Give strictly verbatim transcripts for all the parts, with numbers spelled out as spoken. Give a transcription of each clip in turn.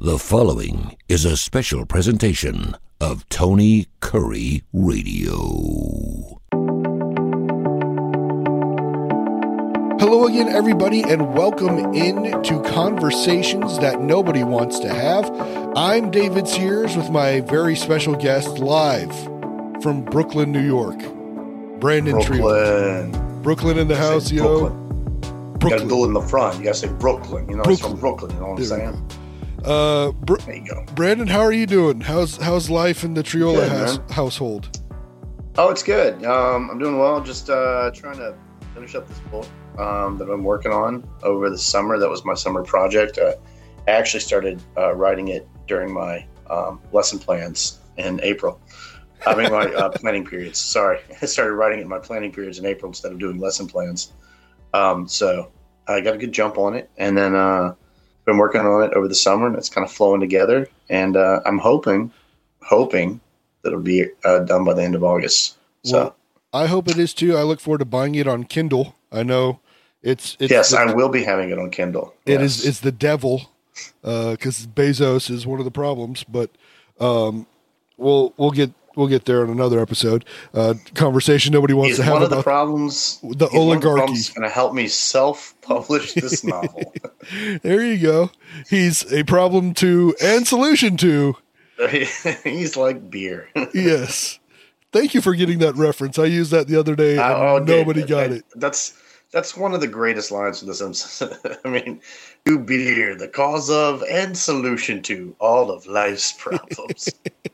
The following is a special presentation of Tony Curry Radio. Hello again, everybody, and welcome in to Conversations That Nobody Wants to Have. I'm David Sears with my very special guest live from Brooklyn, New York, Brandon Brooklyn. Trio. Brooklyn in the house, yo. Brooklyn. You gotta do it in the front. You gotta say Brooklyn. You know, it's from Brooklyn. You know what I'm saying? Uh, Br- there you go. Brandon, how are you doing? How's how's life in the Triola Good, house- man. household? Oh, it's good. Um, I'm doing well. Just uh, trying to finish up this book um, that I'm working on over the summer. That was my summer project. Uh, I actually started uh, writing it during my um, lesson plans in April. I mean, my uh, planning periods. Sorry. I started writing it in my planning periods in April instead of doing lesson plans. Um, so I got a good jump on it. And then uh, been working on it over the summer, and it's kind of flowing together. And uh, I'm hoping, hoping that it'll be uh, done by the end of August. So Well, I hope it is too. I look forward to buying it on Kindle. I know it's, it's yes, the, I will be having it on Kindle. It yes. is it's the devil, because Bezos is one of the problems. But um, we'll we'll get we'll get there in another episode. Uh, conversation nobody wants He's to have one of the about problems. the he's one of the oligarchy. problems going to help me self-publish this novel. There you go. He's a problem to and solution to. He's like beer. Yes. Thank you for getting that reference. I used that the other day, and Oh, dude, nobody that- got that- it. That's that's one of the greatest lines from The Simpsons. I mean, to beer, the cause of and solution to all of life's problems.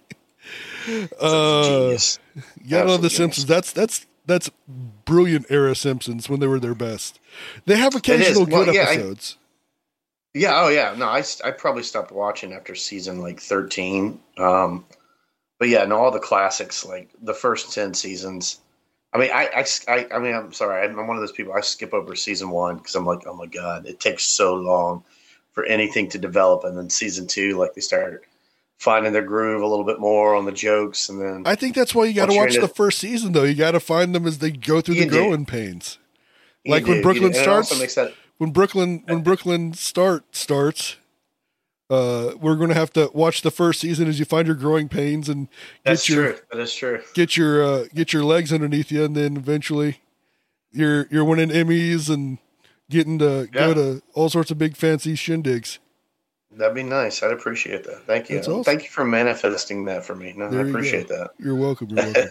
Uh, Genius. Yeah, no, Absolute the genius. Simpsons. That's that's that's brilliant era Simpsons when they were their best. They have occasional Well, good yeah, I- episodes. Yeah, oh yeah. No, I, I probably stopped watching after season like thirteen. Um, but yeah, no, all the classics, like the first ten seasons. I mean, I, I, I, I mean, I'm sorry. I'm one of those people. I skip over season one because I'm like, oh my God, it takes so long for anything to develop. And then season two, like they started finding their groove a little bit more on the jokes. And then I think that's why you got to Once you're watch into- the first season, though. You got to find them as they go through the You do. growing pains. you Like do, when you Brooklyn do. And it starts. also makes that, When Brooklyn when Brooklyn start starts, uh, we're going to have to watch the first season as you find your growing pains and get that's your true. That is true. get your uh, get your legs underneath you, and then eventually you're you're winning Emmys and getting to go Yeah. to all sorts of big fancy shindigs. That'd be nice. I'd appreciate that. Thank you. That's awesome. Thank you for manifesting that for me. No, There I you appreciate go. that. You're welcome. You're welcome.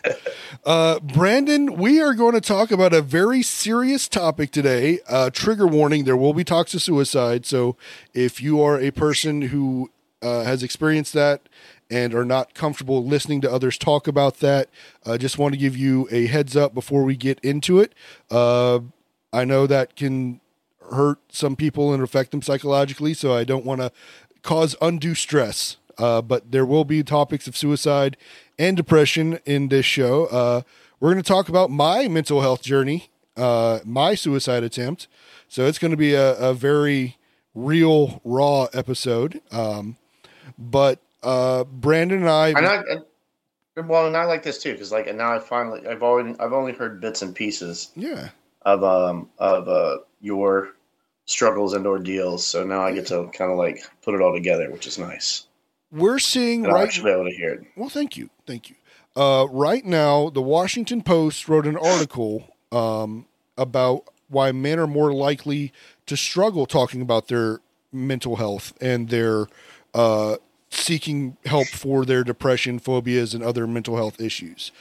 uh, Brandon, we are going to talk about a very serious topic today. Uh, trigger warning: there will be talks of suicide. So, if you are a person who uh, has experienced that and are not comfortable listening to others talk about that, I uh, just want to give you a heads up before we get into it. Uh, I know that can hurt some people and affect them psychologically, so I don't want to cause undue stress. Uh, but there will be topics of suicide and depression in this show. Uh, we're going to talk about my mental health journey, uh, my suicide attempt. So it's going to be a, a very real, raw episode. Um, but uh, Brandon and I, And I, and, well, and I like this too because, like, and now I finally, I've already, I've only heard bits and pieces yeah, of um of uh your struggles and ordeals, so now I get to kind of like put it all together, which is nice. we're seeing And I'll right. actually be able to hear it. Well, thank you. Thank you. Uh, right now, the Washington Post wrote an article um, about why men are more likely to struggle talking about their mental health and their uh, seeking help for their depression, phobias, and other mental health issues.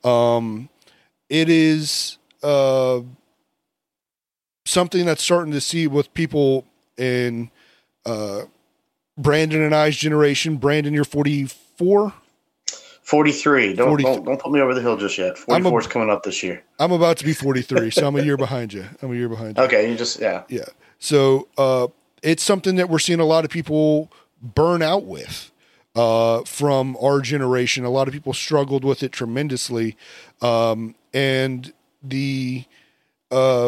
Um, it is uh, something that's starting to see with people in uh, Brandon and I's generation. Brandon, you're forty-four. forty-three. Don't, forty don't don't put me over the hill just yet. forty-four is coming up this year. I'm about to be forty-three, so I'm a year behind you. I'm a year behind you. Okay, you just yeah. Yeah. So uh, it's something that we're seeing a lot of people burn out with uh, from our generation. A lot of people struggled with it tremendously. Um, and the uh,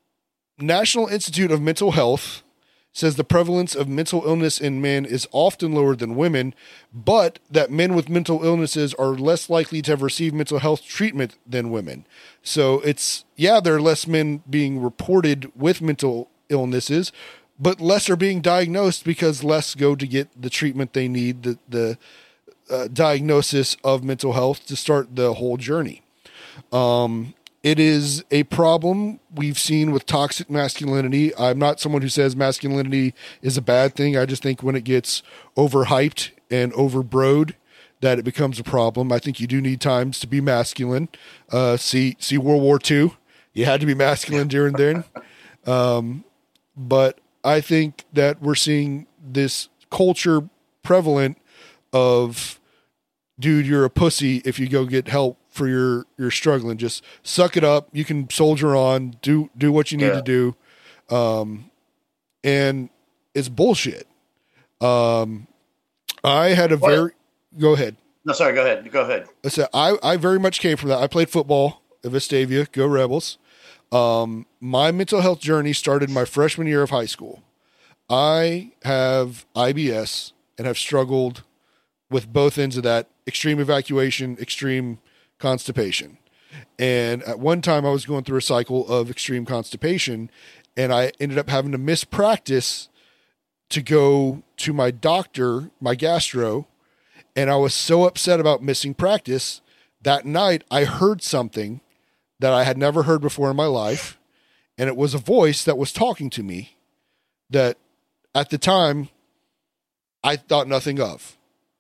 National Institute of Mental Health says the prevalence of mental illness in men is often lower than women, but that men with mental illnesses are less likely to have received mental health treatment than women. So it's, yeah, there are less men being reported with mental illnesses, but less are being diagnosed because less go to get the treatment they need, the, the uh, diagnosis of mental health to start the whole journey. Um, it is a problem we've seen with toxic masculinity. I'm not someone who says masculinity is a bad thing. I just think when it gets overhyped and overbroad, that it becomes a problem. I think you do need times to be masculine. Uh, see, see World War Two. You had to be masculine during then. Um, but I think that we're seeing this culture prevalent of, dude, you're a pussy if you go get help for your, your struggling. Just suck it up. You can soldier on, do, do what you need yeah. to do. Um, and it's bullshit. Um, I had a What? very, go ahead. No, sorry, go ahead. Go ahead. I said, I, I very much came from that. I played football at Vestavia, go Rebels. Um, my mental health journey started my freshman year of high school. I have I B S and have struggled with both ends of that: extreme evacuation, extreme constipation. And at one time I was going through a cycle of extreme constipation, and I ended up having to miss practice to go to my doctor, my gastro. And I was so upset about missing practice that night. I heard something that I had never heard before in my life. And it was a voice that was talking to me that at the time I thought nothing of.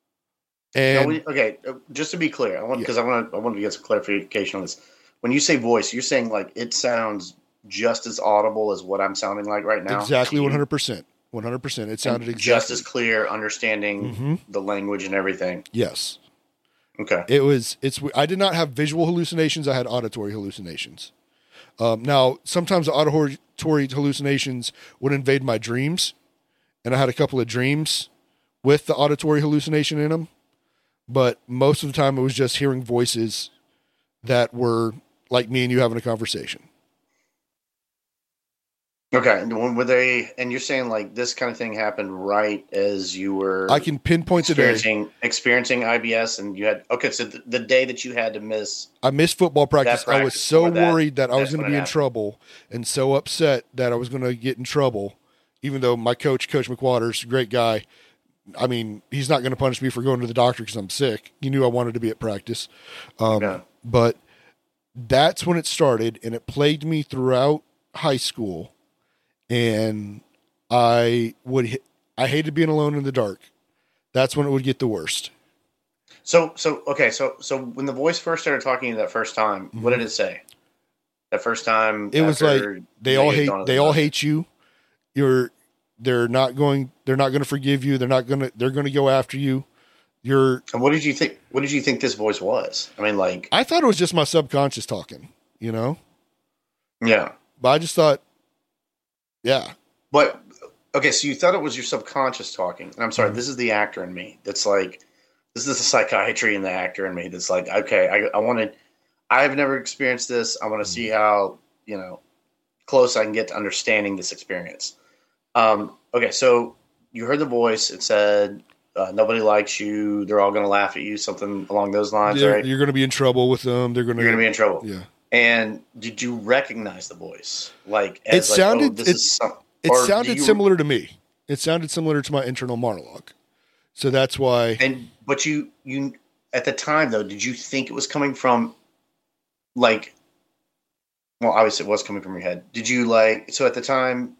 And Now, we, okay, uh, just to be clear, I want because Yeah. I want to I want to get some clarification on this. When you say voice, you're saying like it sounds just as audible as what I'm sounding like right now. exactly to you? one hundred percent. one hundred percent. It sounded And exactly just as clear, understanding Mhm. the language and everything. Yes. Okay. It was, it's, I did not have visual hallucinations. I had auditory hallucinations. Um, now, sometimes the auditory hallucinations would invade my dreams, and I had a couple of dreams with the auditory hallucination in them. But most of the time, it was just hearing voices that were like me and you having a conversation. Okay. And when were they? And you're saying like this kind of thing happened right as you were I can pinpoint the day. experiencing experiencing I B S, and you had okay. So the, the day that you had to miss. I missed football practice. I was practice so before that, worried that I was that's going to when be it in happened. trouble and so upset that I was going to get in trouble, even though my coach, Coach McWaters, great guy. I mean, he's not going to punish me for going to the doctor because I'm sick. He knew I wanted to be at practice. Um, Yeah. But that's when it started, and it plagued me throughout high school. And I would, I hated being alone in the dark. That's when it would get the worst. So so okay. So so when the voice first started talking to you that first time, what did it say? That first time, It was after like, they you all had hate, gone to they the all doctor? hate you. You're, they're not going, they're not going to forgive you. They're not going to, they're going to go after you. You're, And what did you think? What did you think this voice was? I mean, like, I thought it was just my subconscious talking, you know, yeah. but I just thought, yeah, But okay, so you thought it was your subconscious talking. And I'm sorry, Mhm. this is the actor in me. That's like, this is the psychiatry in the actor in me. That's like, okay, I, I wanted, I've never experienced this. I want to see how, you know, close I can get to understanding this experience. Um, okay, so you heard the voice. It said, uh, nobody likes you. They're all going to laugh at you. Something along those lines, you're, right? you're going to be in trouble with them. They're going to, You're going to be in trouble. yeah. And did you recognize the voice? Like, It as like, sounded- oh, this it- is some, It or do sounded you- similar to me. It sounded similar to my internal monologue. So that's why. And but you you at the time though, did you think it was coming from like? Well, obviously it was coming from your head. Did you like so at the time,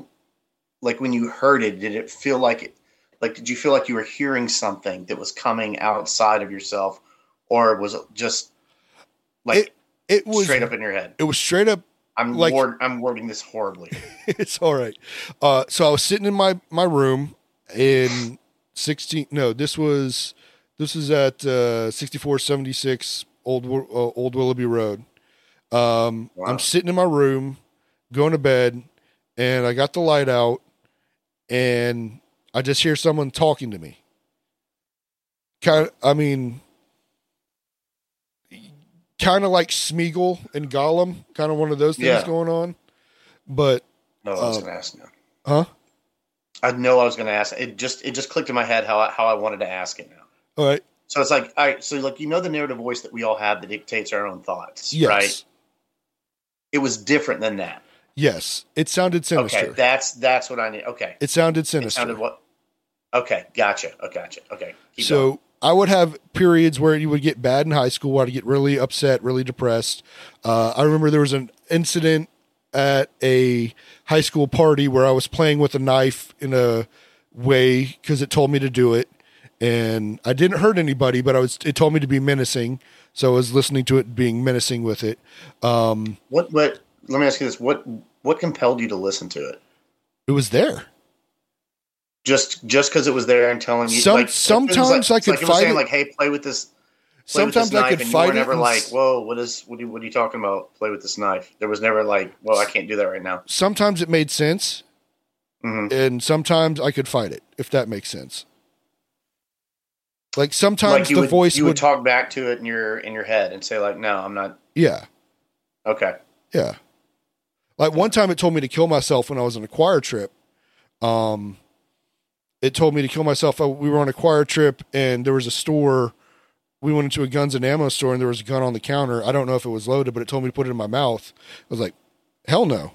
like when you heard it, did it feel like it? Like, did you feel like you were hearing something that was coming outside of yourself, or was it just like It, it was straight up in your head? It was straight up. I'm like- word, I'm wording this horribly. It's all right. Uh, so I was sitting in my, my room in sixteen. No, this was this was at uh, sixty-four seventy-six Old Wi- uh, Old Willoughby Road. Um, Wow. I'm sitting in my room, going to bed, and I got the light out, and I just hear someone talking to me. Kind of, I mean, kind of like Smeagol and Gollum, kind of one of those things Yeah. going on. But No, I was Uh, going to ask now. huh? I know I was going to ask. It just it just clicked in my head how I, how I wanted to ask it now. All right. So it's like, all right, so like you know the narrative voice that we all have that dictates our own thoughts, Yes. right? It was different than that. Yes, it sounded sinister. Okay, that's that's what I need. Okay, it sounded it sinister. sounded what? Okay, gotcha. Oh, gotcha. Okay, keep so going. I would have periods where you would get bad in high school, where I'd get really upset, really depressed. Uh, I remember there was an incident at a high school party where I was playing with a knife in a way because it told me to do it, and I didn't hurt anybody, but I was. It told me to be menacing, so I was listening to it, being menacing with it. Um, What? What? Let me ask you this: what? What compelled you to listen to it? it was there. Just just because it was there and telling you. Some- like, sometimes like, I could like it was fight saying it. like, "Hey, play with this." Play with Sometimes this I knife, could and fight you were it never and like, s- "Whoa, what is? What are, you, what are you talking about? Play with this knife." There was never like, "Well, I can't do that right now." Sometimes it made sense, Mhm. and sometimes I could fight it, if that makes sense. Like sometimes Like you the would, voice you would, would talk back to it in your in your head and say like, "No, I'm not." yeah, Okay. yeah. Like one time it told me to kill myself when I was on a choir trip. Um, it told me to kill myself. I, we were on a choir trip and there was a store. We went into a guns and ammo store and there was a gun on the counter. I don't know if it was loaded, but it told me to put it in my mouth. I was like, hell no.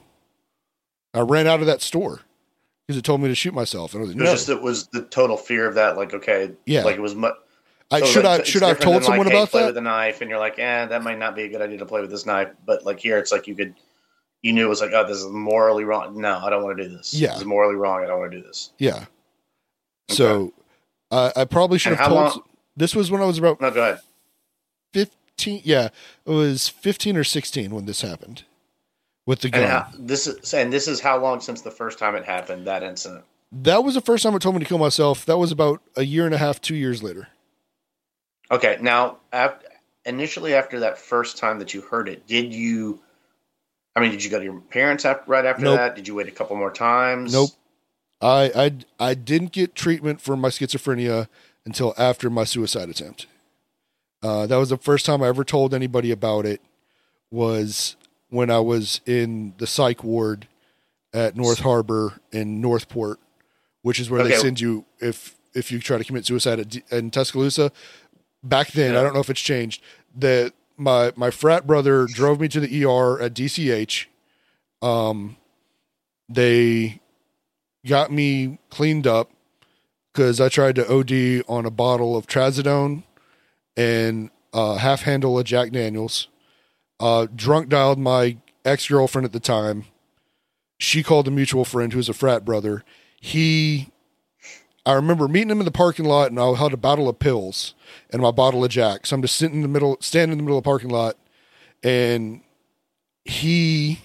I ran out of that store because it told me to shoot myself. And I was like, It was no. just it was the total fear of that. Like, okay, Yeah. like it was. Mu- I, so, should like, I it's should I have different told than, like, someone hey, about play that? with a knife, and you're like, eh, that might not be a good idea to play with this knife. But like here, it's like you could, you knew it was like, oh, this is morally wrong. No, I don't want to do this. Yeah. This is morally wrong. I don't want to do this. Yeah. So uh, I probably should And have how told. long- This was when I was about No, go ahead. fifteen. Yeah, it was fifteen or sixteen when this happened with the gun. And how, this is and this is how long since the first time it happened, that incident. That was the first time it told me to kill myself. That was about a year and a half, two years later. Okay, now af- initially after that first time that you heard it, did you? I mean, did you go to your parents after, right after Nope. that? Did you wait a couple more times? Nope. I, I I didn't get treatment for my schizophrenia until after my suicide attempt. Uh, that was the first time I ever told anybody about it. Was when I was in the psych ward at North Harbor in Northport, which is where they Okay. send you if if you try to commit suicide at D- in Tuscaloosa. Back then, Yeah. I don't know if it's changed. That my my frat brother drove me to the E R at D C H. Um, they got me cleaned up because I tried to O D on a bottle of Trazodone and a half handle of Jack Daniels. Uh, drunk dialed my ex girlfriend at the time. She called a mutual friend who was a frat brother. He, I remember meeting him in the parking lot, and I held a bottle of pills and my bottle of Jack. So I'm just sitting in the middle, standing in the middle of the parking lot, and he,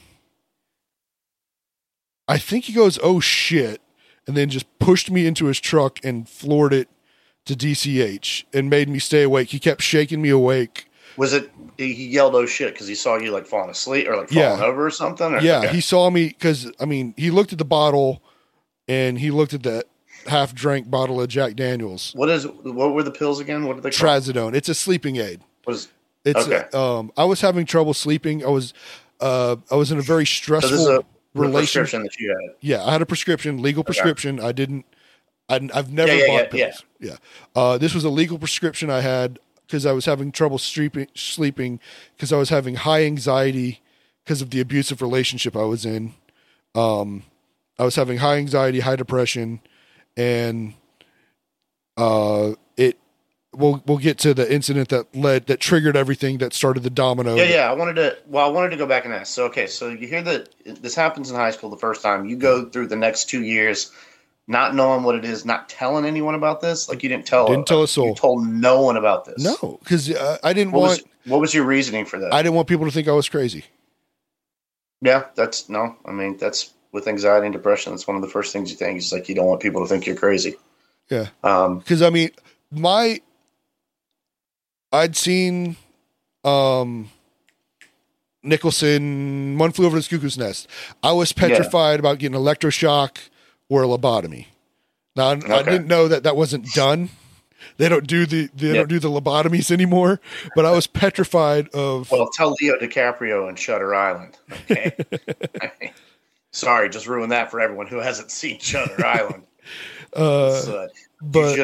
I think he goes, "Oh shit," and then just pushed me into his truck and floored it to D C H and made me stay awake. He kept shaking me awake. Was it he yelled "oh shit" because he saw you like falling asleep or like Yeah. falling over or something? Or, Yeah, okay. he saw me because, I mean, he looked at the bottle and he looked at that half drank bottle of Jack Daniels. What is what were the pills again? What did they call? Trazodone. It's a sleeping aid. Was It's Okay. um I was having trouble sleeping. I was uh I was in a very so stressful this is a relation. prescription that you had. Yeah, I had a prescription, legal prescription. I didn't I, I've never Yeah, yeah, bought yeah, pills. Yeah. Uh, this was a legal prescription I had because I was having trouble sleeping sleeping because I was having high anxiety because of the abusive relationship I was in. Um I was having high anxiety, high depression, and uh it we'll we'll get to the incident that led that triggered everything that started the domino. Yeah, yeah. I wanted to. Well, I wanted to go back and ask. So, okay, so you hear that this happens in high school the first time. You go through the next two years, not knowing what it is, not telling anyone about this. Like you didn't tell. Didn't tell a soul. You told no one about this. No, because uh, I didn't What want was what was your reasoning for that? I didn't want people to think I was crazy. yeah, that's no. I mean, that's with anxiety and depression. That's one of the first things you think. Is like you don't want people to think you're crazy. Yeah. Um. Because I mean, my I'd seen um Nicholson, One Flew Over the Cuckoo's Nest. I was petrified about getting electroshock or a lobotomy. Now I, I Okay. didn't know that that wasn't done. They don't do the they Yeah. don't do the lobotomies anymore. But I was petrified of. Well, tell Leo DiCaprio in Shutter Island. Okay. Sorry, just ruined that for everyone who hasn't seen Shutter Island. uh, So, you but should have.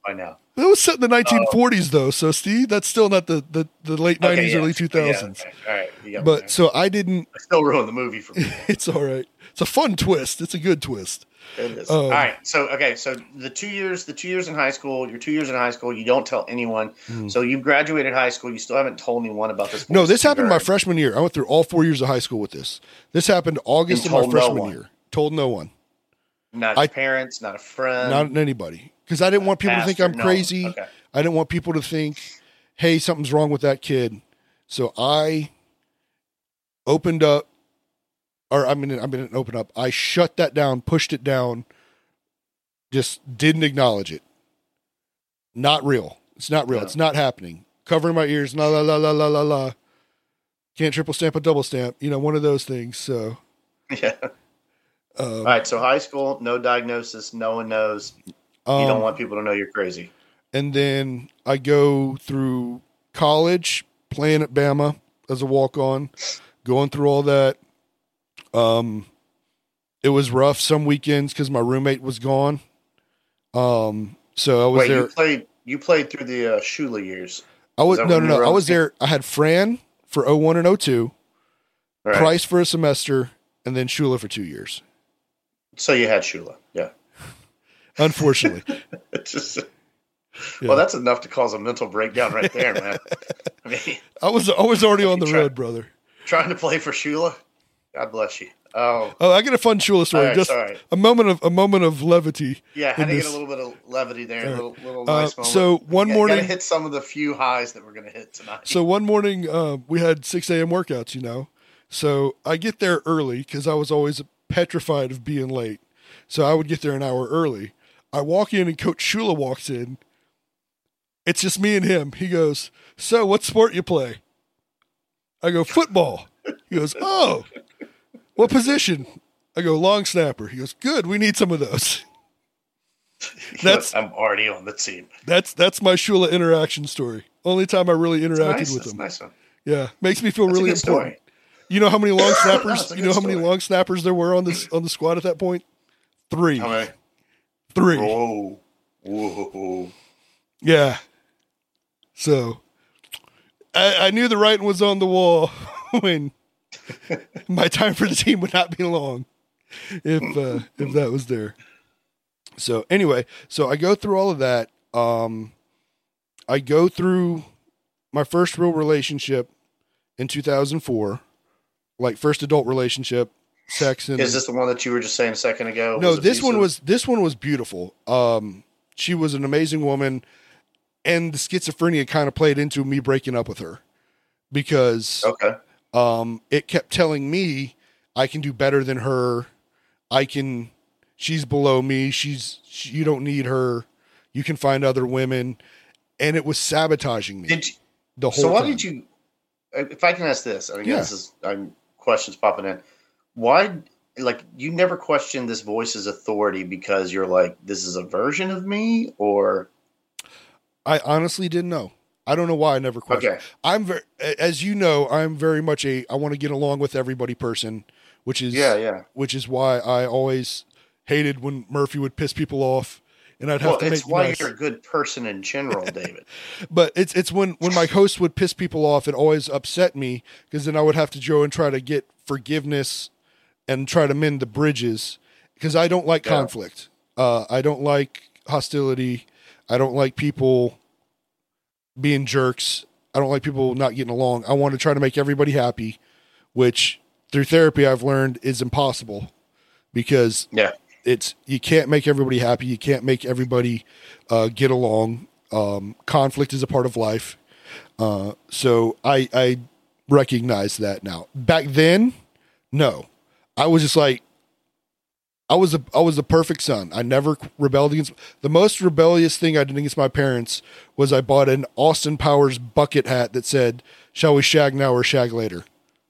by now. That was set in the nineteen forties, uh, though. So, Steve, that's still not the, the, the late okay, nineties, yeah, early two thousands. Yeah, okay. All right. You got but so I didn't. I still ruined the movie for me. It's all right. It's a fun twist. It's a good twist. It is. Um, all right. So, okay. So the two years, the two years in high school, your two years in high school, you don't tell anyone. Mm. So you graduated high school. You still haven't told anyone about this. No, this happened my freshman year. I went through all four years of high school with this. This happened August of my freshman no year. Told no one. Not I, parents, not a friend. Not anybody. Because I didn't want people pastor, to think I'm no. crazy. Okay. I didn't want people to think, hey, something's wrong with that kid. So I opened up, or I mean, I didn't open up. I shut that down, pushed it down, just didn't acknowledge it. Not real. It's not real. No. It's not happening. Covering my ears, la, la, la, la, la, la, la. Can't triple stamp a double stamp. You know, one of those things. So, yeah. Um, All right. So high school, no diagnosis. No one knows. You um, don't want people to know you're crazy. And then I go through college, playing at Bama as a walk-on, going through all that. Um, it was rough some weekends because my roommate was gone. Um, so I was Wait, there. You played, you played through the uh, Shula years. I was no, no, no. I was there. I had Fran for oh one and oh two, right. Price for a semester, and then Shula for two years. So you had Shula, yeah. Unfortunately. Just, yeah. Well, that's enough to cause a mental breakdown right there, man. I mean, I was I was already on the try, road, brother. Trying to play for Shula? God bless you. Oh, oh, I got a fun Shula story. Right, just sorry. a moment of a moment of levity. Yeah, had to this. get a little bit of levity there. Right. A little, little nice uh, moment. So one got, morning, gotta hit some of the few highs that we're gonna hit tonight. So one morning, uh, we had six a.m. workouts. You know, so I get there early because I was always petrified of being late. So I would get there an hour early. I walk in and Coach Shula walks in. It's just me and him. He goes, "So what sport you play?" I go, "Football." He goes, "Oh, what position?" I go, "Long snapper." He goes, "Good. We need some of those." That's I'm already on the team. That's that's my Shula interaction story. Only time I really interacted nice. with that's him. Nice one. Yeah, makes me feel that's really important. Story. You know how many long snappers? you know how story. many long snappers there were on this on the squad at that point? Three. How many? Three. Whoa. Whoa. Yeah. So I, I knew the writing was on the wall when my time for the team would not be long if uh, if that was there. So anyway, so I go through all of that. Um, I go through my first real relationship in two thousand four, like first adult relationship. Sex and is this the one that you were just saying a second ago? No, this one was this one was beautiful. Um, she was an amazing woman, and the schizophrenia kind of played into me breaking up with her because okay, um, it kept telling me I can do better than her. I can. She's below me. She's she, you don't need her. You can find other women, and it was sabotaging me. Did you, the whole so? Why time. did you? If I can ask this, I mean, Yeah. this is I'm questions popping in. Why, like, you never questioned this voice's authority because you're like, this is a version of me, or? I honestly didn't know. I don't know why I never questioned. Okay. I'm very, as you know, I'm very much a I want to get along with everybody person, which is Yeah, yeah. which is why I always hated when Murphy would piss people off, and I'd have Well, to it's make why nice. you're a good person in general, David. But it's it's when when my host would piss people off, it always upset me because then I would have to go and try to get forgiveness and try to mend the bridges because I don't like Yeah. conflict. Uh, I don't like hostility. I don't like people being jerks. I don't like people not getting along. I want to try to make everybody happy, which through therapy I've learned is impossible because Yeah. it's you can't make everybody happy. You can't make everybody uh, get along. Um, conflict is a part of life. Uh, so I, I recognize that now. Back then, no. I was just like, I was a I was a perfect son. I never rebelled against. The most rebellious thing I did against my parents was I bought an Austin Powers bucket hat that said, "Shall we shag now or shag later?"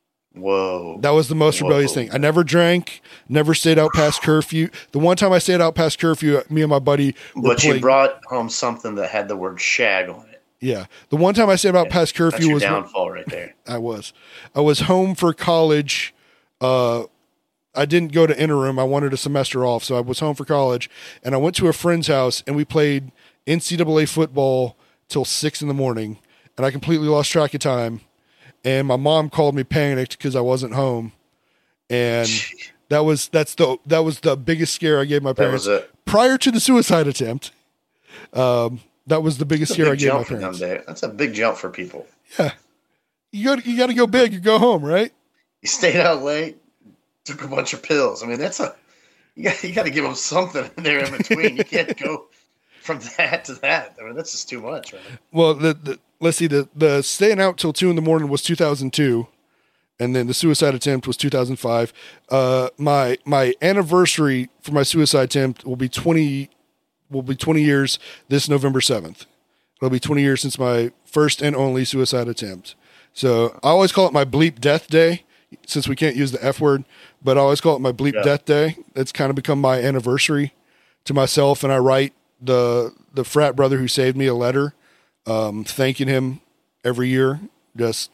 Whoa. That was the most Whoa. rebellious thing. I never drank, never stayed out past curfew. The one time I stayed out past curfew, me and my buddy were But playing, you brought home something that had the word shag on it. Yeah. The one time I stayed out past That's curfew your was downfall right there. I was. I was home for college. Uh, I didn't go to interim. I wanted a semester off, so I was home for college, and I went to a friend's house, and we played N C double A football till six in the morning, and I completely lost track of time. And my mom called me panicked because I wasn't home, and that was that's the that was the biggest scare I gave my parents That was it. prior to the suicide attempt. Um, that was the biggest That's a scare I big gave my jump for them, parents. Dave. That's a big jump for people. Yeah, you got you got to go big or go home, right? You stayed out late, took a bunch of pills. I mean, that's a you got you got to give them something in there in between. You can't go from that to that. I mean, that's just too much, man. Well, the, the let's see, the the staying out till two in the morning was two thousand two, and then the suicide attempt was two thousand five. Uh, my my anniversary for my suicide attempt will be twenty will be twenty years this November seventh. It'll be twenty years since my first and only suicide attempt. So I always call it my bleep death day, since we can't use the F word, but I always call it my bleep Yeah. death day. It's kind of become my anniversary to myself, and I write the the frat brother who saved me a letter, um, thanking him every year. Just,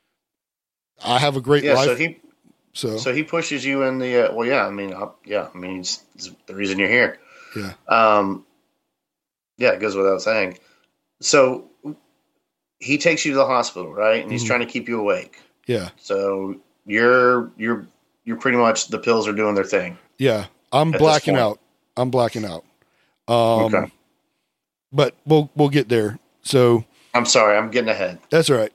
I have a great Yeah, life. so he So, so he pushes you in the uh, well, yeah. I mean, uh, yeah. I mean, it's, it's the reason you're here. yeah, Um, yeah, it goes without saying. So he takes you to the hospital, right? And he's Mhm. trying to keep you awake. yeah, So you're you're you're pretty much the pills are doing their thing. yeah. I'm At this blacking point. out. I'm blacking out. Um, Okay. But we'll we'll get there. So I'm sorry, I'm getting ahead. that's all right.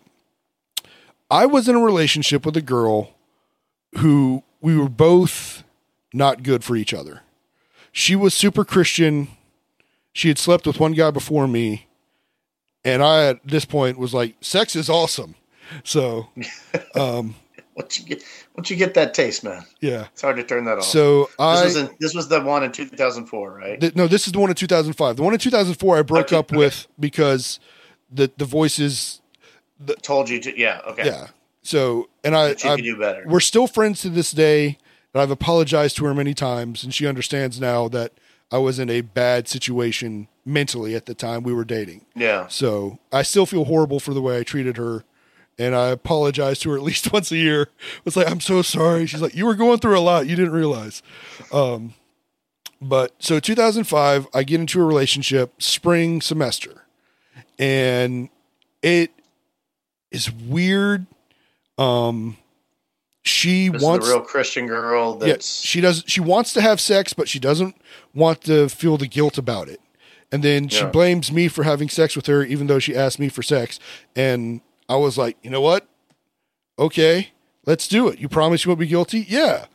I was in a relationship with a girl who we were both not good for each other. She was super Christian. She had slept with one guy before me. And I, at this point, was like, sex is awesome. So, um, Once you get once you get that taste, man, yeah. it's hard to turn that off. So this I, was in, this was the one in two thousand four, right? th- no, this is the one in two thousand five. The one in two thousand four I broke Okay, up okay. with because the, the voices, Told you to, yeah, okay. yeah. So, and I, But you I could do better. we're still friends to this day, and I've apologized to her many times, and she understands now that I was in a bad situation mentally at the time we were dating. Yeah, So I still feel horrible for the way I treated her, and I apologize to her at least once a year. It's like, I'm so sorry. She's like, you were going through a lot. You didn't realize. Um, but so two thousand five, I get into a relationship spring semester, and it is weird. Um, she this wants is a real Christian girl. yeah, That's she does. She wants to have sex, but she doesn't want to feel the guilt about it. And then she Yeah. blames me for having sex with her, even though she asked me for sex. And I was like, you know what? Okay, let's do it. You promise you won't be guilty? Yeah.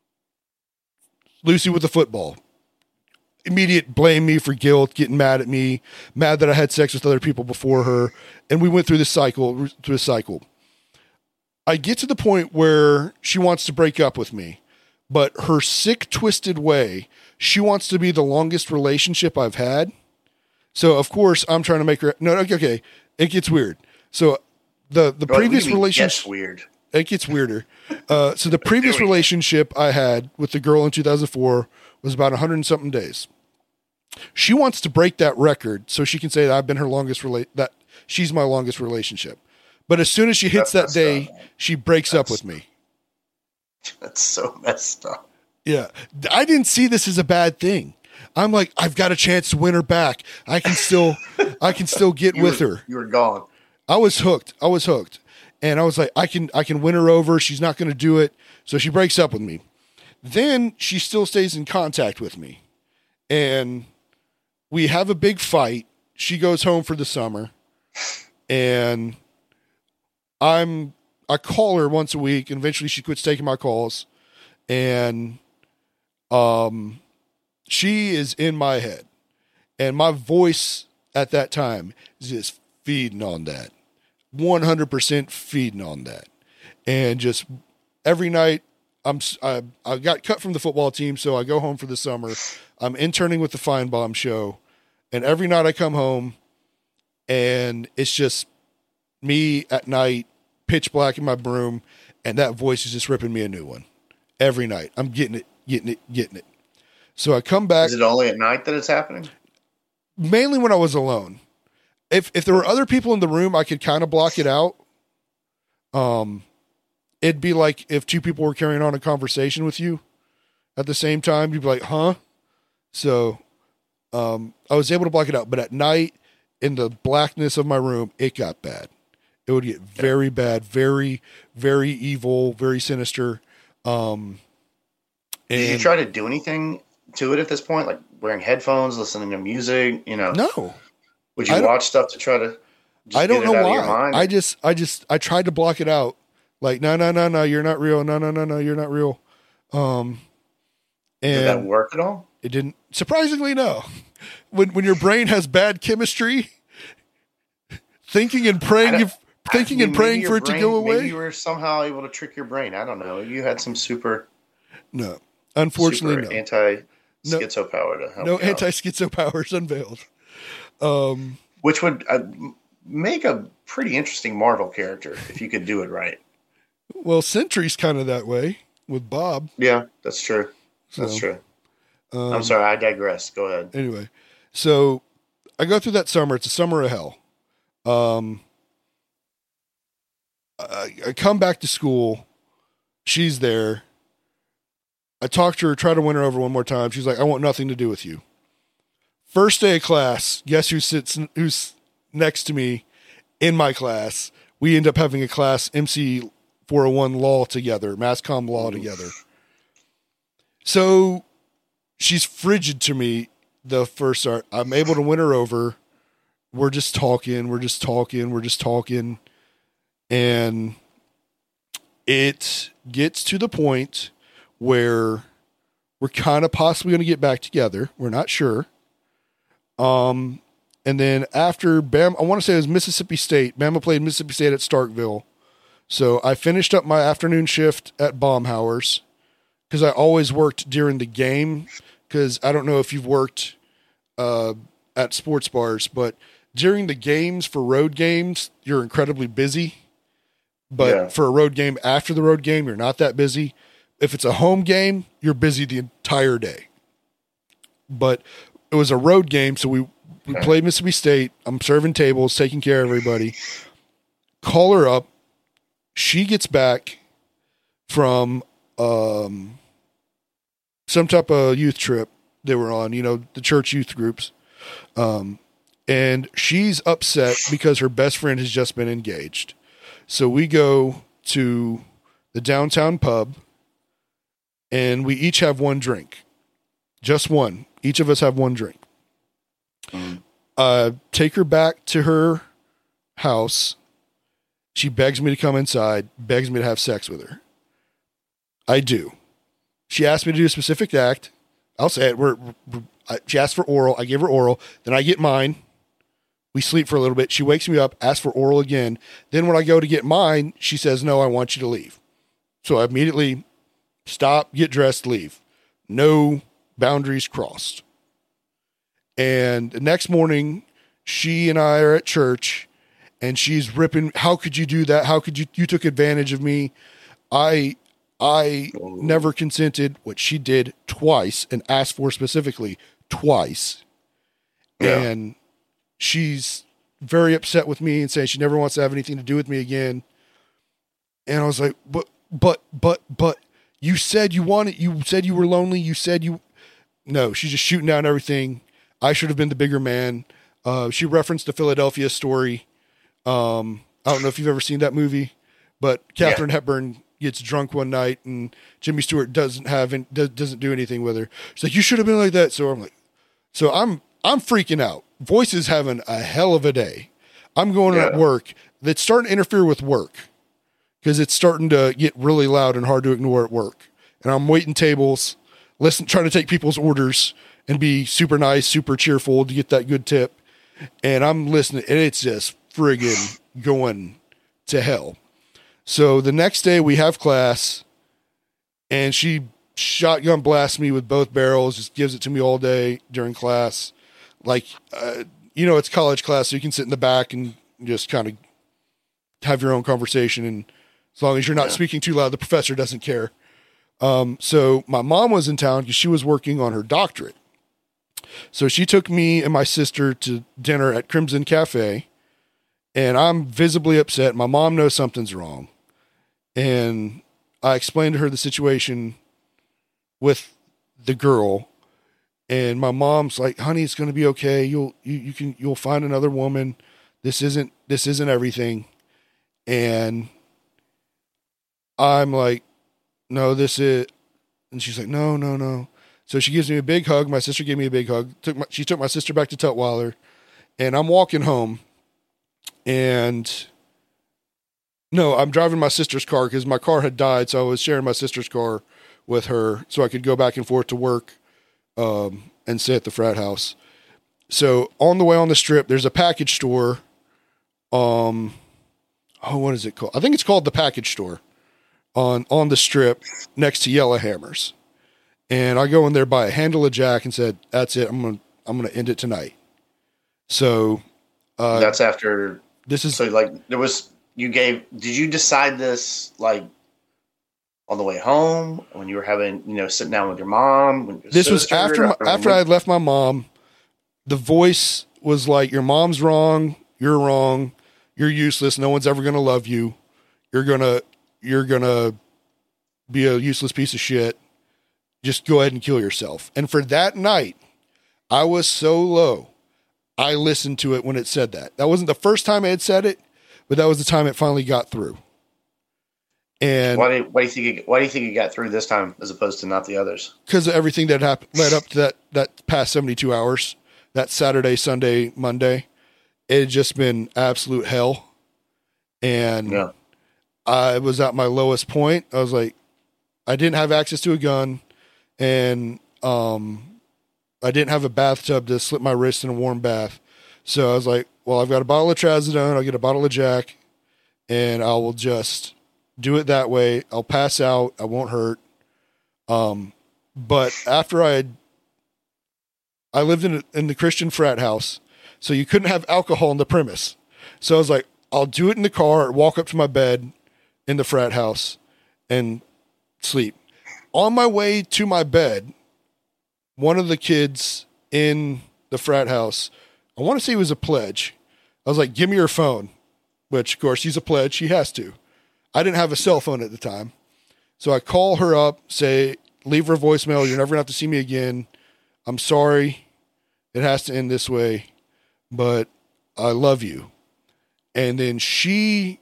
Lucy with the football. Immediate blame me for guilt, getting mad at me, mad that I had sex with other people before her. And we went through this cycle, through this cycle. I get to the point where she wants to break up with me, but her sick, twisted way, she wants to be the longest relationship I've had. So of course I'm trying to make her, no, okay, okay. It gets weird. So the, the Bro, previous what do you mean relationship, gets weird. it gets weirder. Uh, so the previous relationship I had with the girl in two thousand four was about a hundred and something days. She wants to break that record so she can say that I've been her longest rela- that she's my longest relationship. But as soon as she hits That's that day, messed up, man. she breaks up That's- with me. That's so messed up. Yeah. I didn't see this as a bad thing. I'm like, I've got a chance to win her back. I can still, I can still get You with were, her. You were gone. I was hooked. I was hooked. And I was like, I can, I can win her over. She's not going to do it. So she breaks up with me. Then she still stays in contact with me. And we have a big fight. She goes home for the summer. And I'm, I call her once a week, and eventually she quits taking my calls. And, um, she is in my head, and my voice at that time is just feeding on that, one hundred percent feeding on that. And just every night I'm, I, I got cut from the football team. So I go home for the summer. I'm interning with the Feinbaum show. And every night I come home, and it's just me at night, pitch black in my room. And that voice is just ripping me a new one every night. I'm getting it, getting it, getting it. So I come back. Is it only at night that it's happening? Mainly when I was alone. If if there were other people in the room, I could kind of block it out. Um, it'd be like if two people were carrying on a conversation with you at the same time, you'd be like, huh? So Um, I was able to block it out, but at night in the blackness of my room, it got bad. It would get very bad, very, very evil, very sinister. Um, and Did you try to do anything to it at this point? Like wearing headphones, listening to music, you know? No. Would you watch stuff to try to just I don't get it know out why. of your mind? I just, I just, I tried to block it out. Like, no, no, no, no, you're not real. No, no, no, no, you're not real. Um, and Did that work at all? It didn't. Surprisingly, no. When when your brain has bad chemistry, thinking and praying, I you thinking I mean, and praying maybe for your it to brain- go away. Maybe you were somehow able to trick your brain. I don't know. You had some super, No, unfortunately, super no. anti-schizo power to help No you out. anti-schizo powers unveiled. Um, Which would uh, make a pretty interesting Marvel character if you could do it right. well, Sentry's kind of that way with Bob. Yeah, that's true. That's So, true. Um, I'm sorry, I digress. Go ahead. Anyway, so I go through that summer. It's a summer of hell. Um, I, I come back to school. She's there. I talk to her, try to win her over one more time. She's like, I want nothing to do with you. First day of class, guess who sits, who's next to me in my class? We end up having a class M C four oh one law together, mass comm law together. So she's frigid to me the first start. I'm able to win her over. We're just talking, we're just talking, we're just talking. And it gets to the point where we're kind of possibly going to get back together. We're not sure. Um, and then after Bama, I want to say it was Mississippi State. Bama played Mississippi State at Starkville. So I finished up my afternoon shift at Baumhauer's because I always worked during the game. Because I don't know if you've worked uh, at sports bars, but during the games for road games, you're incredibly busy. But Yeah. for a road game after the road game, you're not that busy. If it's a home game, you're busy the entire day. But it was a road game, so we, we Okay. played Mississippi State. I'm serving tables, taking care of everybody. Call her up. She gets back from um, some type of youth trip they were on, you know, the church youth groups. Um, and she's upset because her best friend has just been engaged. So we go to the downtown pub and we each have one drink. Just one. Each of us have one drink. Mm. Uh, take her back to her house. She begs me to come inside, begs me to have sex with her. I do. She asked me to do a specific act. I'll say it. We're, we're, I, she asked for oral. I give her oral. Then I get mine. We sleep for a little bit. She wakes me up, asks for oral again. Then when I go to get mine, she says, no, I want you to leave. So I immediately stop, get dressed, leave. No boundaries crossed. And the next morning, she and I are at church, and she's ripping, how could you do that? How could you, you took advantage of me. I, I never consented, what she did twice and asked for specifically twice. Yeah. And she's very upset with me and saying she never wants to have anything to do with me again. And I was like, but, but, but, but you said you wanted, you said you were lonely. You said you, no, she's just shooting down everything. I should have been the bigger man. Uh, she referenced the Philadelphia Story. Um, I don't know if you've ever seen that movie, but Katharine Yeah. Hepburn gets drunk one night and Jimmy Stewart doesn't have, and doesn't do anything with her. She's like, you should have been like that. So I'm like, so I'm, I'm freaking out. Voice is having a hell of a day. I'm going Yeah. at work. That's starting to interfere with work because it's starting to get really loud and hard to ignore at work. And I'm waiting tables, listen, trying to take people's orders and be super nice, super cheerful to get that good tip. And I'm listening, and it's just friggin' going to hell. So the next day we have class, and she shotgun blasts me with both barrels, just gives it to me all day during class. Like, uh, you know, it's college class, so you can sit in the back and just kind of have your own conversation. And as long as you're not Yeah. speaking too loud, the professor doesn't care. Um, so my mom was in town because she was working on her doctorate. So she took me and my sister to dinner at Crimson Cafe, and I'm visibly upset. My mom knows something's wrong. And I explained to her the situation with the girl, And my mom's like, honey, it's going to be okay. You'll, you, you can, you'll find another woman. This isn't, this isn't everything. And I'm like, no, this is, and she's like, no, no, no. So she gives me a big hug. My sister gave me a big hug. Took my, she took my sister back to Tutwiler, and I'm walking home, and no, I'm driving my sister's car because my car had died. So I was sharing my sister's car with her so I could go back and forth to work, um, and stay at the frat house. So on the way on the strip, there's a package store. Um, oh, what is it called? I think it's called the Package Store on, on the strip next to Yellowhammers. And I go in there, buy a handle of Jack, and said, that's it. I'm going to, I'm going to end it tonight. So, uh, that's after this is so like there was, you gave, did you decide this like on the way home when you were having, you know, sitting down with your mom? When your this was sister, after, my, or after when, I had left my mom. The voice was like, your mom's wrong. You're wrong. You're useless. No one's ever going to love you. You're going to, you're going to be a useless piece of shit. Just go ahead and kill yourself. And for that night, I was so low. I listened to it when it said that. That wasn't the first time I had said it, but that was the time it finally got through. And why do you, why do you think it, why do you think it got through this time as opposed to not the others? Because of everything that happened led up to that, that past seventy-two hours, that Saturday, Sunday, Monday, it had just been absolute hell. And yeah. I was at my lowest point. I was like, I didn't have access to a gun, and um, I didn't have a bathtub to slip my wrist in a warm bath. So I was like, well, I've got a bottle of Trazodone. I'll get a bottle of Jack, and I will just do it that way. I'll pass out. I won't hurt. Um, but after I had, I lived in, in the Christian frat house, so you couldn't have alcohol in the premise. So I was like, I'll do it in the car, walk up to my bed in the frat house, and sleep. On my way to my bed, one of the kids in the frat house, I want to say he was a pledge. I was like, give me your phone, which of course he's a pledge. He has to. I didn't have a cell phone at the time. So I call her up, say, leave her a voicemail. You're never gonna have to see me again. I'm sorry. It has to end this way, but I love you. And then she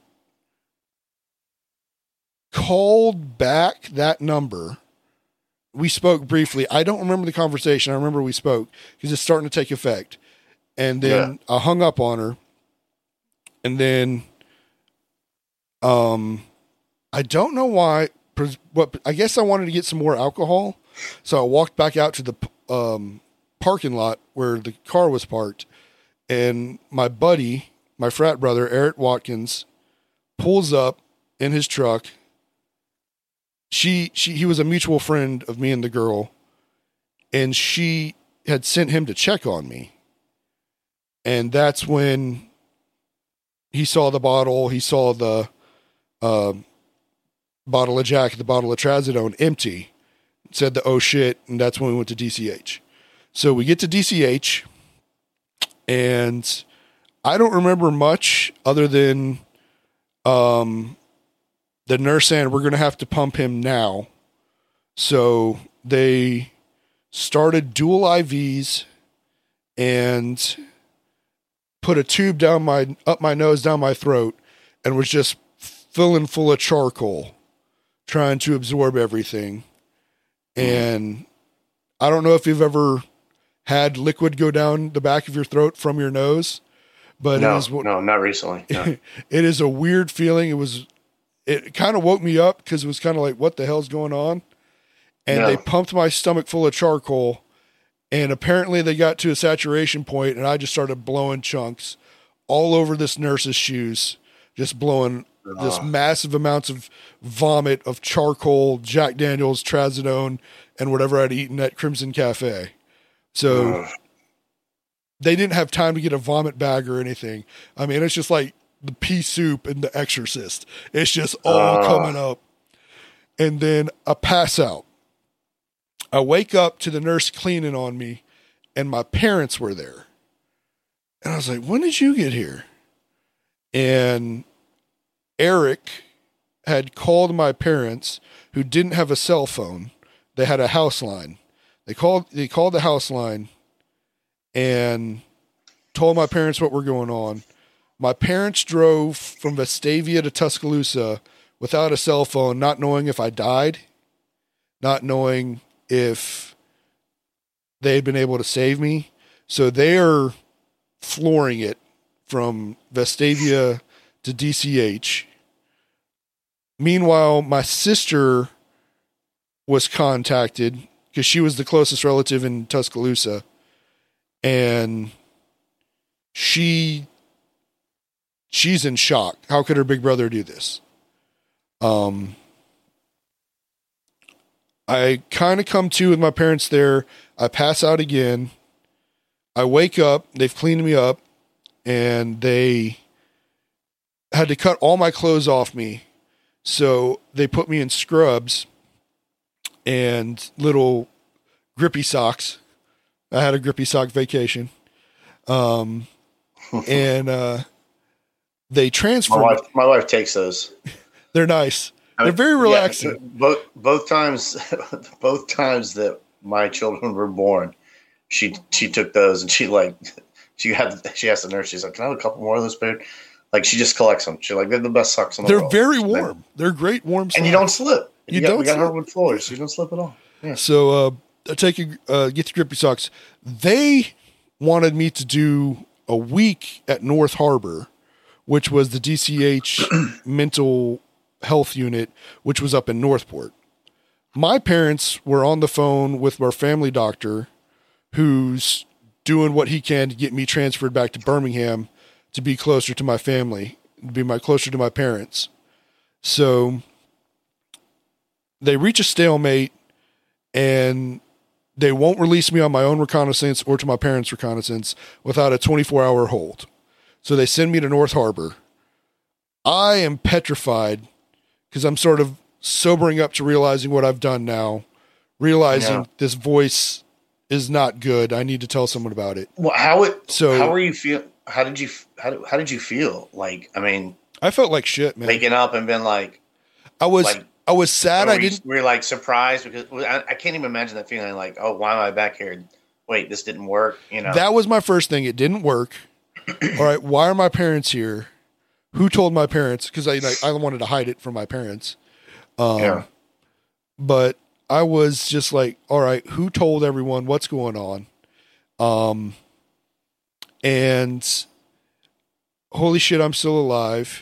called back that number. We spoke briefly. I don't remember the conversation. I remember we spoke because it's starting to take effect. And then yeah. I hung up on her. And then, um, I don't know why, but I guess I wanted to get some more alcohol. So I walked back out to the um, parking lot where the car was parked. And my buddy, my frat brother, Eric Watkins, pulls up in his truck. She, she, he was a mutual friend of me and the girl, and she had sent him to check on me. And that's when he saw the bottle. He saw the uh, bottle of Jack, the bottle of Trazodone empty, said the, oh shit. And that's when we went to D C H. So we get to D C H, and I don't remember much other than, um, the nurse saying, we're going to have to pump him now. So they started dual I Vs and put a tube down my, up my nose, down my throat, and was just filling full of charcoal, trying to absorb everything. And I don't know if you've ever had liquid go down the back of your throat from your nose, but no, it is, no, not recently. No. It is a weird feeling. It was, It kind of woke me up because it was kind of like, what the hell's going on? And yeah. they pumped my stomach full of charcoal, and apparently they got to a saturation point, and I just started blowing chunks all over this nurse's shoes, just blowing uh. this massive amounts of vomit of charcoal, Jack Daniels, Trazodone, and whatever I'd eaten at Crimson Cafe. So uh. they didn't have time to get a vomit bag or anything. I mean, it's just like the pea soup and The Exorcist. It's just all uh. coming up. And then I pass out. I wake up to the nurse cleaning on me, and my parents were there. And I was like, when did you get here? And Eric had called my parents, who didn't have a cell phone. They had a house line. They called they called the house line and told my parents what were going on. My parents drove from Vestavia to Tuscaloosa without a cell phone, not knowing if I died, not knowing if they had been able to save me. So they're flooring it from Vestavia to D C H. Meanwhile, my sister was contacted because she was the closest relative in Tuscaloosa. And she, she's in shock. How could her big brother do this? Um, I kind of come to with my parents there. I pass out again. I wake up. They've cleaned me up, and they had to cut all my clothes off me. So they put me in scrubs and little grippy socks. I had a grippy sock vacation. Um, and uh, they transferred. My wife, my wife takes those. They're nice. They're very relaxing. Yeah, both both times, both times that my children were born, she she took those and she like she had she asked the nurse. She's like, "Can I have a couple more of those, babe?" Like she just collects them. She's like, "They're the best socks in the They're world." very warm. They're great warm socks. And you don't slip. You, You, got, don't we got slip. hardwood floors, so you don't slip at all. Yeah. So uh, I take a, uh, get the grippy socks. They wanted me to do a week at North Harbor, which was the D C H mental health unit, which was up in Northport. My parents were on the phone with our family doctor, who's doing what he can to get me transferred back to Birmingham to be closer to my family, to be my closer to my parents. So they reach a stalemate, and they won't release me on my own reconnaissance or to my parents' reconnaissance without a twenty-four hour hold. So they send me to North Harbor. I am petrified because I'm sort of sobering up to realizing what I've done now, realizing Yeah. this voice is not good. I need to tell someone about it. Well, how it? So- how were you feel? How did you? How did, how did you feel? Like, I mean, I felt like shit, man. waking up and being like, I was, like, I was sad. were I you, didn't, were you like surprised because I, I can't even imagine that feeling. Like, oh, why am I back here? Wait, this didn't work. You know, that was my first thing. It didn't work. All right. Why are my parents here? Who told my parents? Cause I, like, I wanted to hide it from my parents. Um, yeah. But I was just like, all right, who told everyone what's going on? Um, and holy shit, I'm still alive.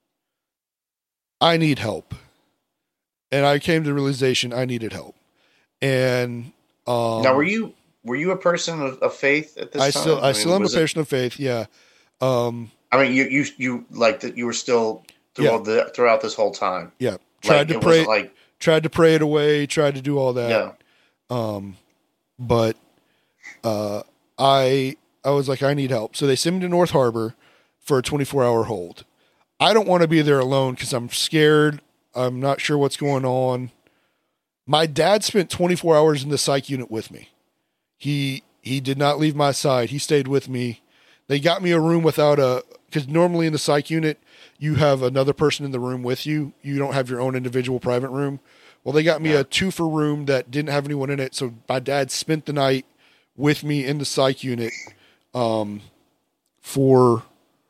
I need help. And I came to the realization I needed help. And, um, Now, were you were you a person of, of faith at this I time? still, I, mean, still am a was it- patient of faith. Yeah. Um, I mean, you you you like that you were still throughout the throughout this whole time. yeah. Tried Like, to it pray, wasn't like tried to pray it away, tried to do all that. yeah. Um, but, uh, I, I was like, I need help. So they sent me to North Harbor for a twenty-four hour hold. I don't want to be there alone because I'm scared. I'm not sure what's going on. My dad spent twenty-four hours in the psych unit with me. He, he did not leave my side. He stayed with me. They got me a room without a, because normally in the psych unit, you have another person in the room with you. You don't have your own individual private room. Well, they got me Yeah. a two for room that didn't have anyone in it. So my dad spent the night with me in the psych unit, um, for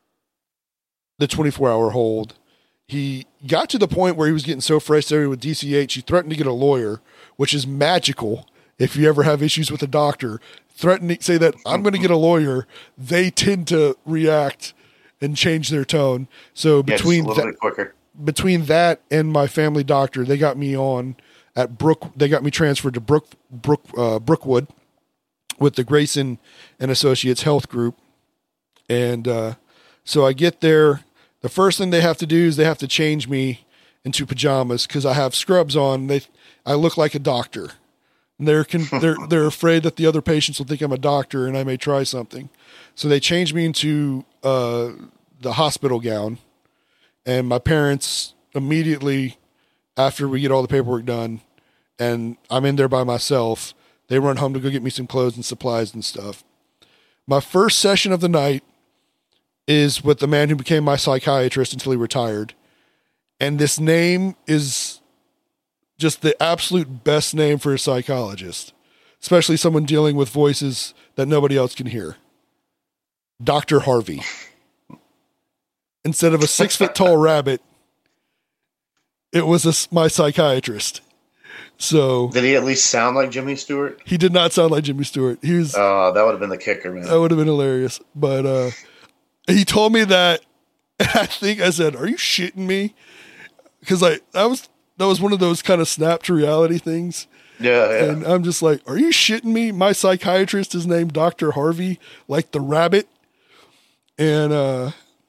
the twenty-four hour hold. He got to the point where he was getting so frustrated with D C H, he threatened to get a lawyer, which is magical. If you ever have issues with a doctor, threaten to say that I'm going to get a lawyer, they tend to react and change their tone. So Yeah, just between a little that, bit quicker. between that and my family doctor, they got me on at Brook. They got me transferred to Brook, Brook, uh, Brookwood with the Grayson and Associates Health Group. And, uh, so I get there. The first thing they have to do is they have to change me into pajamas because I have scrubs on. They, I look like a doctor. And they're con- they're they're afraid that the other patients will think I'm a doctor and I may try something. So they change me into uh, the hospital gown. And my parents immediately, after we get all the paperwork done, and I'm in there by myself, they run home to go get me some clothes and supplies and stuff. My first session of the night is with the man who became my psychiatrist until he retired. And this name is just the absolute best name for a psychologist. especially someone dealing with voices that nobody else can hear. Doctor Harvey. Instead of a six foot tall rabbit, it was a, my psychiatrist. So did he at least sound like Jimmy Stewart? He did not sound like Jimmy Stewart. He was. Oh, uh, that would have been the kicker, man. That would have been hilarious. But uh, he told me that, and I think I said, "Are you shitting me?" Because like that was that was one of those kind of snap to reality things. Yeah, yeah. And I'm just like, "Are you shitting me?" My psychiatrist is named Doctor Harvey, like the rabbit, and uh,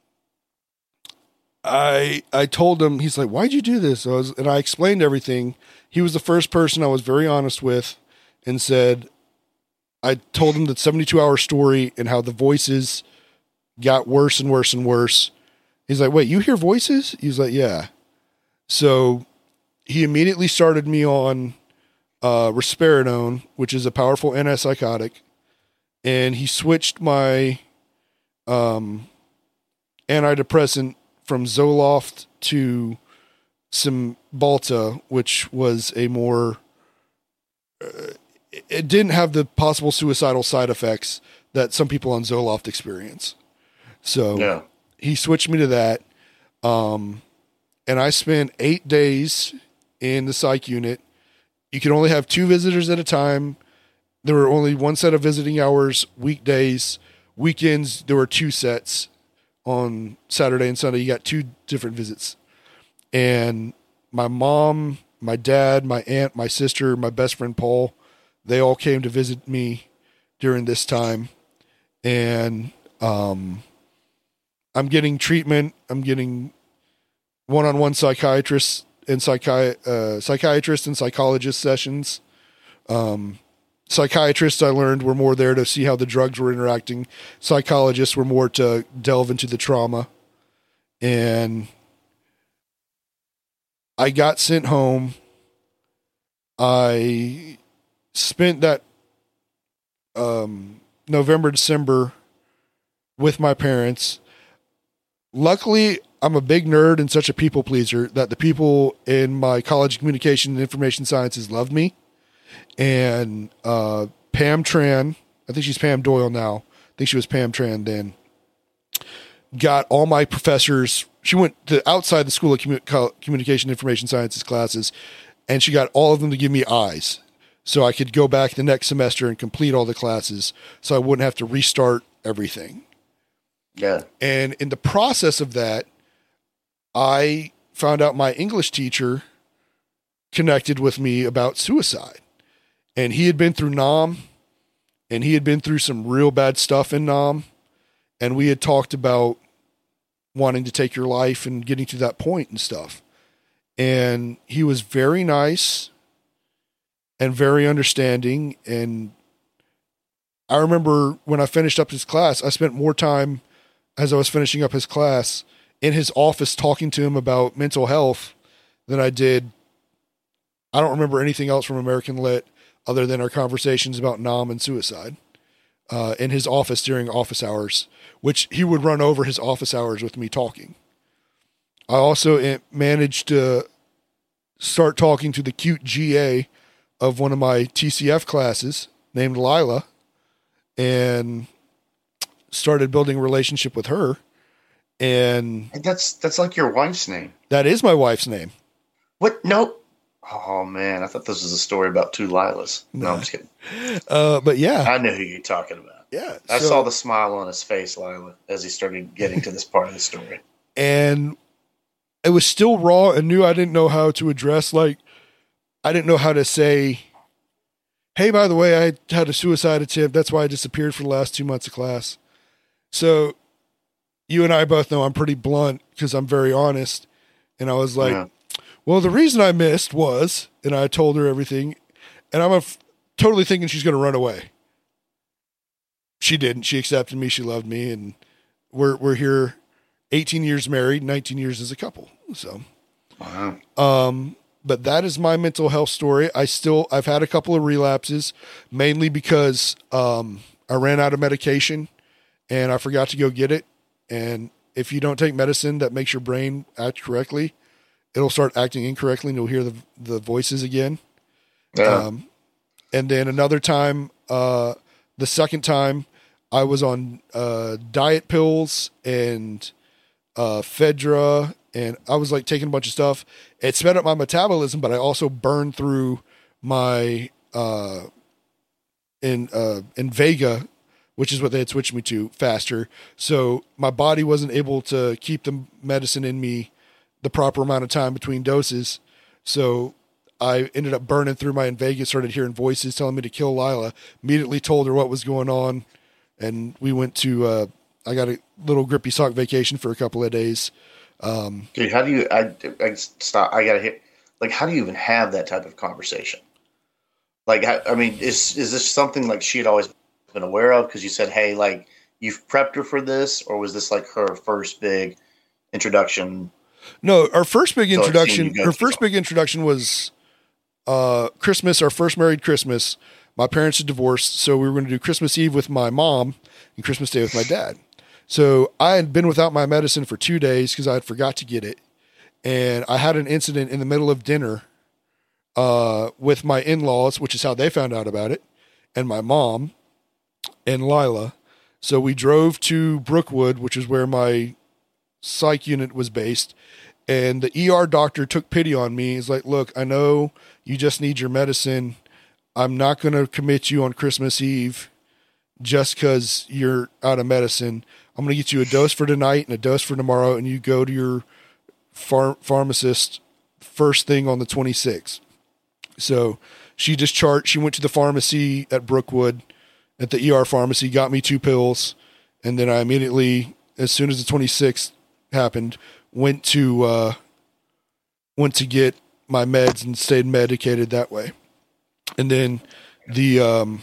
I I told him. He's like, "Why'd you do this?" I was, and I explained everything. He was the first person I was very honest with and said, I told him the seventy-two hour story and how the voices got worse and worse and worse. He's like, wait, you hear voices? He's like, yeah. So he immediately started me on uh, risperidone, which is a powerful antipsychotic. And he switched my um, antidepressant from Zoloft to Cymbalta, which was a more, uh, it didn't have the possible suicidal side effects that some people on Zoloft experience. So yeah. He switched me to that. Um, and I spent eight days in the psych unit. You could only have two visitors at a time. There were only one set of visiting hours, weekdays. Weekends, there were two sets. On Saturday and Sunday, you got two different visits. And my mom, my dad, my aunt, my sister, my best friend Paul, they all came to visit me during this time. And um, I'm getting treatment. I'm getting one-on-one psychiatrist and psychi- uh, psychiatrist and psychologist sessions. Um, psychiatrists, I learned, were more there to see how the drugs were interacting. Psychologists were more to delve into the trauma. And I got sent home. I spent that um, November, December with my parents. Luckily, I'm a big nerd and such a people pleaser that the people in my college of communication and information sciences loved me. And uh, Pam Tran, I think she's Pam Doyle now. I think she was Pam Tran then. Got all my professors. She went to outside the School of Commu- Communication Information Sciences classes, and she got all of them to give me eyes so I could go back the next semester and complete all the classes so I wouldn't have to restart everything. Yeah. And in the process of that, I found out my English teacher connected with me about suicide. And he had been through Nam, and he had been through some real bad stuff in Nam. And we had talked about wanting to take your life and getting to that point and stuff. And he was very nice and very understanding. And I remember when I finished up his class, I spent more time as I was finishing up his class in his office talking to him about mental health than I did. I don't remember anything else from American Lit other than our conversations about Nam and suicide uh, in his office during office hours, which he would run over his office hours with me talking. I also managed to start talking to the cute G A of one of my T C F classes named Lila and started building a relationship with her. And that's, that's like your wife's name. That is my wife's name. What? No. Oh man. I thought this was a story about two Lilas. No, nah. I'm just kidding. Uh, but yeah, I know who you're talking about. Yeah. I so, saw the smile on his face, Lila, as he started getting to this part of the story. And it was still raw and new. I didn't know how to address, like, I didn't know how to say, hey, by the way, I had a suicide attempt. That's why I disappeared for the last two months of class. So you and I both know I'm pretty blunt because I'm very honest. And I was like, yeah. well, the reason I missed was, and I told her everything, and I'm a f- totally thinking she's going to run away. She didn't. She accepted me. She loved me. And we're, we're here eighteen years married, nineteen years as a couple. So, wow. Um, but that is my mental health story. I still, I've had a couple of relapses, mainly because, um, I ran out of medication and I forgot to go get it. And if you don't take medicine that makes your brain act correctly, it'll start acting incorrectly and you'll hear the the voices again. Yeah. Um, And then another time, uh, the second time, I was on uh, diet pills and uh, Fedra, and I was like taking a bunch of stuff. It sped up my metabolism, but I also burned through my uh, in uh, in Vega, which is what they had switched me to, faster. So my body wasn't able to keep the medicine in me the proper amount of time between doses. So I ended up burning through my Invega, started hearing voices telling me to kill Lila, immediately told her what was going on. And we went to, uh, I got a little grippy sock vacation for a couple of days. Um, Dude, how do you, I, I stop, I gotta hear, like, how do you even have that type of conversation? Like, I, I mean, is, is this something like she had always been aware of? Cause you said, hey, like you've prepped her for this, or was this like her first big introduction? No, our first big So it's introduction, seeing you go her through first something. big introduction was, uh, Christmas, our first married Christmas. My parents had divorced, so we were going to do Christmas Eve with my mom and Christmas Day with my dad. So I had been without my medicine for two days because I had forgot to get it. And I had an incident in the middle of dinner uh, with my in-laws, which is how they found out about it, and my mom and Lila. So we drove to Brookwood, which is where my psych unit was based. And the E R doctor took pity on me. He's like, look, I know you just need your medicine. I'm not going to commit you on Christmas Eve just because you're out of medicine. I'm going to get you a dose for tonight and a dose for tomorrow, and you go to your phar- pharmacist first thing on the twenty-sixth. So she discharged. She went to the pharmacy at Brookwood, at the E R pharmacy, got me two pills, and then I immediately, as soon as the twenty-sixth happened, went to uh, went to get my meds and stayed medicated that way. And then the um,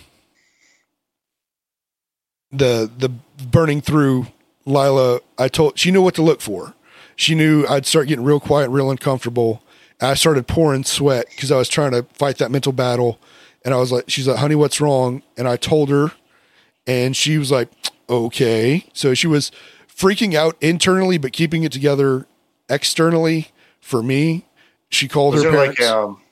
the the burning through Lila, I told she knew what to look for. She knew I'd start getting real quiet, real uncomfortable. And I started pouring sweat because I was trying to fight that mental battle. And I was like, she's like, honey, what's wrong? And I told her, and she was like, okay. So she was freaking out internally, but keeping it together externally for me. She called Was her there parents. like, um,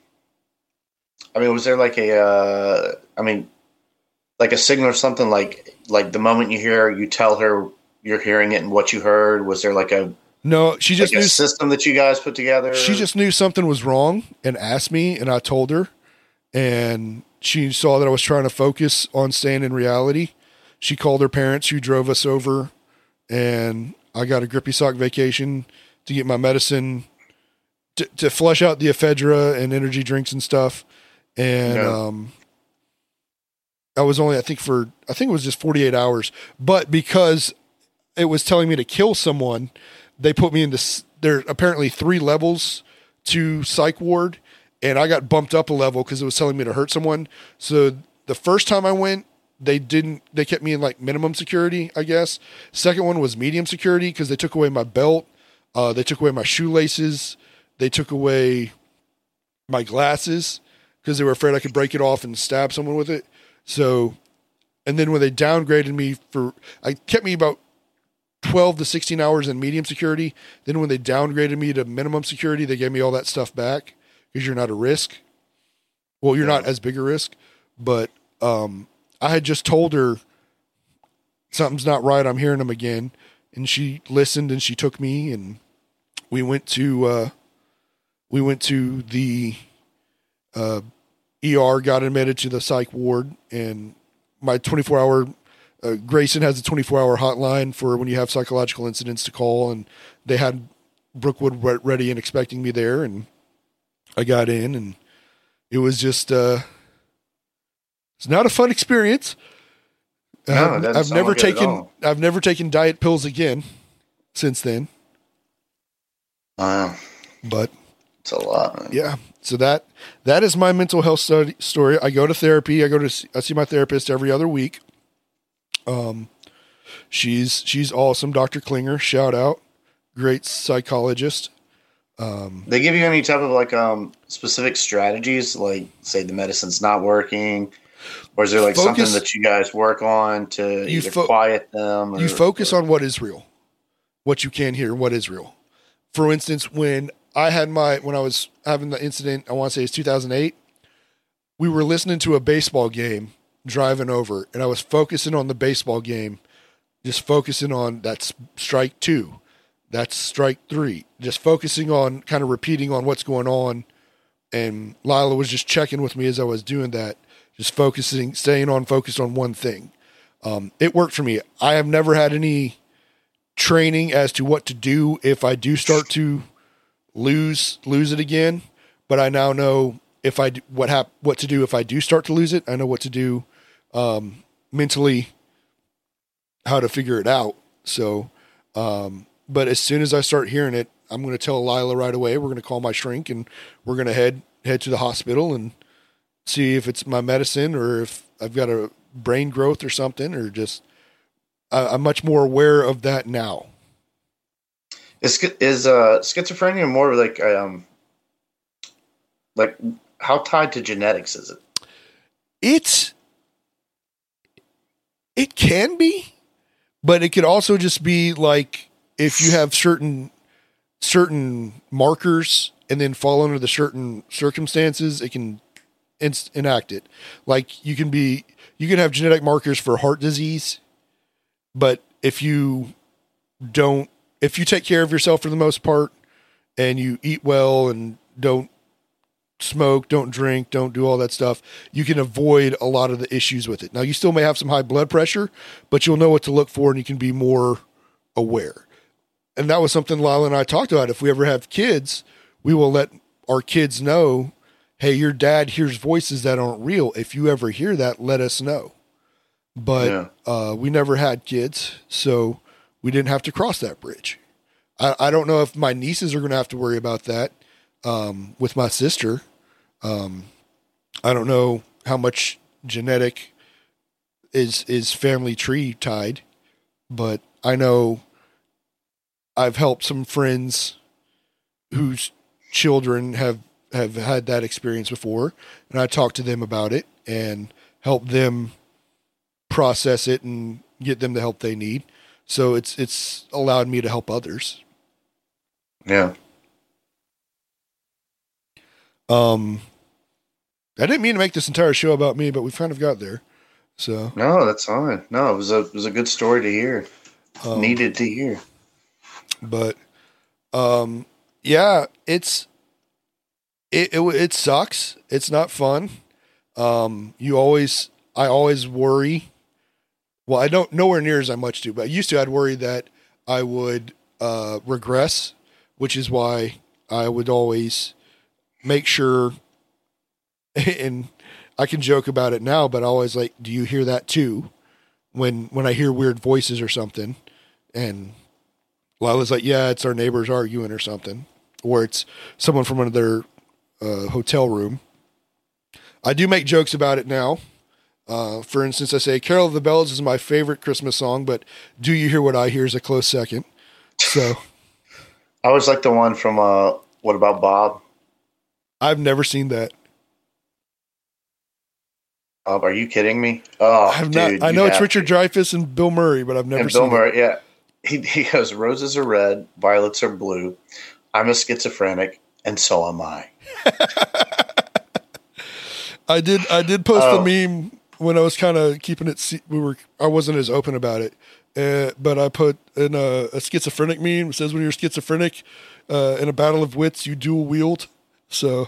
I mean, was there like a, uh, I mean, like a signal or something, like, like the moment you hear, you tell her you're hearing it and what you heard? Was there like a, no, she just like knew a system that you guys put together? She just knew something was wrong and asked me, and I told her, and she saw that I was trying to focus on staying in reality. She called her parents, who drove us over, and I got a grippy sock vacation to get my medicine to, to flush out the ephedra and energy drinks and stuff. And, Yeah. um, I was only, I think for, I think it was just forty-eight hours, but because it was telling me to kill someone, they put me in this, there are apparently three levels to psych ward, and I got bumped up a level because it was telling me to hurt someone. So the first time I went, they didn't, they kept me in like minimum security, I guess. Second one was medium security because they took away my belt. Uh, they took away my shoelaces. They took away my glasses because they were afraid I could break it off and stab someone with it. So, and then when they downgraded me for, I kept me about twelve to sixteen hours in medium security. Then when they downgraded me to minimum security, they gave me all that stuff back because you're not a risk. Well, you're not as big a risk, but um, I had just told her something's not right. I'm hearing them again. And she listened and she took me, and we went to, uh, we went to the uh, E R, got admitted to the psych ward, and my twenty-four hour Uh, Grayson has a twenty-four hour hotline for when you have psychological incidents to call, and they had Brookwood re- ready and expecting me there, and I got in, and it was just uh, it's not a fun experience. No, Uh, it doesn't I've sound never like it at taken all. I've never taken diet pills again since then, Wow. but It's a lot, man. yeah. So that that is my mental health study, story. I go to therapy. I go to see, I see my therapist every other week. Um, she's she's awesome, Doctor Klinger. Shout out, great psychologist. Um, They give you any type of like um specific strategies, like say the medicine's not working, or is there like Focus- something that you guys work on to You either fo- quiet them? Or, you focus or, on what is real, what you can hear, what is real. For instance, when I had my when I was having the incident, I want to say it's two thousand eight. we were listening to a baseball game driving over, and I was focusing on the baseball game, just focusing on that's strike two, that's strike three, just focusing on kind of repeating on what's going on. And Lila was just checking with me as I was doing that, just focusing, staying on focused on one thing. Um, it worked for me. I have never had any training as to what to do if I do start to lose lose it again, but I now know if I do, what hap- what to do if I do start to lose it. I know what to do um, mentally, how to figure it out. So, um, but as soon as I start hearing it, I'm going to tell Lila right away. We're going to call my shrink and we're going to head head to the hospital and see if it's my medicine or if I've got a brain growth or something, or just I, I'm much more aware of that now. Is is uh, schizophrenia more like um like how tied to genetics is it? It's it can be, but it could also just be like if you have certain certain markers and then fall under the certain circumstances, it can in- enact it. Like you can be, you can have genetic markers for heart disease, but if you don't, if you take care of yourself for the most part and you eat well and don't smoke, don't drink, don't do all that stuff, you can avoid a lot of the issues with it. Now you still may have some high blood pressure, but you'll know what to look for and you can be more aware. And that was something Lila and I talked about. If we ever have kids, we will let our kids know, hey, your dad hears voices that aren't real. If you ever hear that, let us know. But yeah. uh, we never had kids, so we didn't have to cross that bridge. I, I don't know if my nieces are going to have to worry about that um, with my sister. Um, I don't know how much genetic is is family tree tied, but I know I've helped some friends whose children have, have had that experience before, and I talked to them about it and help them process it and get them the help they need. So it's it's allowed me to help others. Yeah. Um, I didn't mean to make this entire show about me, but we've kind of got there. So no, that's fine. No, it was a it was a good story to hear. Um, Needed to hear. But, um, yeah, it's, it, it, it sucks. It's not fun. Um, you always, I always worry. Well, I don't nowhere near as I much do, but I used to, I'd worry that I would, uh, regress, which is why I would always make sure, and I can joke about it now, but I always like, do you hear that too? When, when I hear weird voices or something, and Lila's like, yeah, it's our neighbors arguing or something, or it's someone from another uh, hotel room. I do make jokes about it now. Uh, for instance, I say, Carol of the Bells is my favorite Christmas song, but Do You Hear What I Hear is a close second. So I always like the one from uh, What About Bob? I've never seen that. Uh, are you kidding me? Oh, I've dude, not. I know it's Richard Dreyfuss and Bill Murray, but I've never and seen Bill Murray, it. Yeah. He, he goes, roses are red, violets are blue. I'm a schizophrenic, and so am I. I did. I did post oh. the meme when I was kind of keeping it. We were. I wasn't as open about it, uh, but I put in a, a schizophrenic meme. It says when you're schizophrenic uh, in a battle of wits, you dual wield. So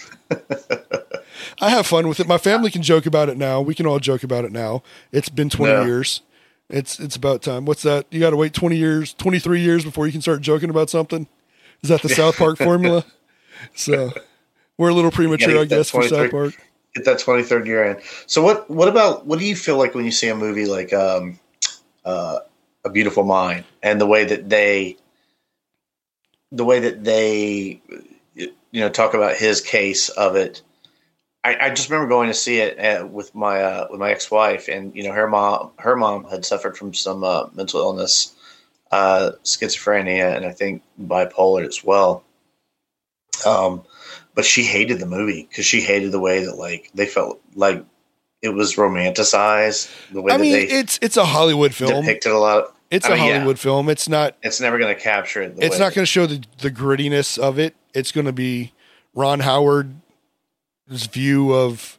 I have fun with it. My family can joke about it now. We can all joke about it now. It's been twenty yeah. years. It's it's about time. What's that? You got to wait twenty years, twenty-three years before you can start joking about something. Is that the South Park formula? So we're a little premature, I guess, for South Park. Get that twenty-third year in. So what? What about? What do you feel like when you see a movie like um, uh, A Beautiful Mind and the way that they, the way that they, you know, talk about his case of it? I, I just remember going to see it uh, with my uh, with my ex-wife, and you know, her mom her mom had suffered from some uh, mental illness, uh, schizophrenia, and I think bipolar as well. Um, but she hated the movie because she hated the way that like they felt like it was romanticized. The way I that mean, they it's it's a Hollywood film. Depicted a lot. Of, it's I a mean, Hollywood yeah. film. It's not. It's never going to capture it. The it's way not going to show the the grittiness of it. It's going to be Ron Howard. View of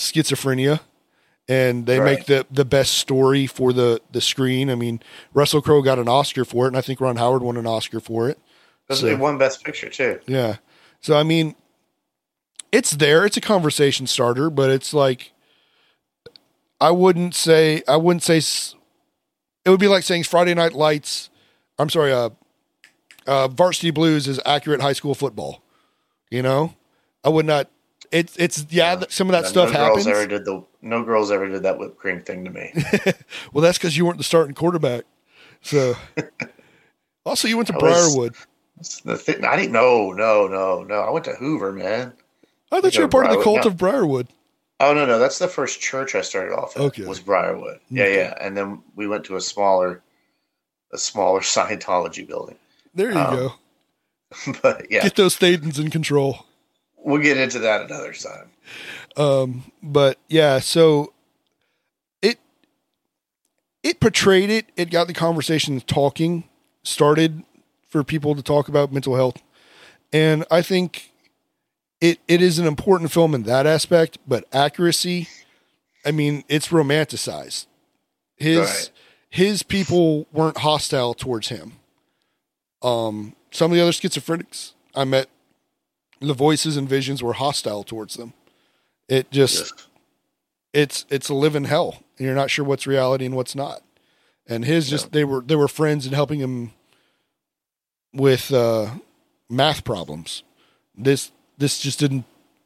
schizophrenia, and they Right. make the, the best story for the, the screen. I mean, Russell Crowe got an Oscar for it, and I think Ron Howard won an Oscar for it. Because So- it won Best Picture too. Yeah. So, I mean, it's there. It's a conversation starter, but it's like, I wouldn't say, I wouldn't say, s- it would be like saying Friday Night Lights, I'm sorry, uh, uh, Varsity Blues is accurate high school football. You know, I would not, it's, it's, yeah, th- some of that Yeah, stuff no happens. Girls ever did the, no girls ever did that whipped cream thing to me. Well, that's because you weren't the starting quarterback. So, also, you went to I was- Briarwood. The thing, I didn't know. No, no, no. I went to Hoover, man. I thought you were to part of the Briarwood. cult No. of Briarwood. Oh no, no, that's the first church I started off at. Okay. Was Briarwood. Yeah, Okay. yeah, and then we went to a smaller, a smaller Scientology building. There you Um, go. But yeah, Get those Thetans in control. we'll get into that another time. Um, but yeah, so it it portrayed it. It got the conversation talking started for people to talk about mental health, and I think it it is an important film in that aspect. But accuracy, I mean, it's romanticized. His Right. his people weren't hostile towards him. Um, some of the other schizophrenics I met, the voices and visions were hostile towards them. It just Yes. it's it's a living hell, and you're not sure what's reality and what's not. And his just Yeah. they were they were friends in helping him with uh, math problems. This this just didn't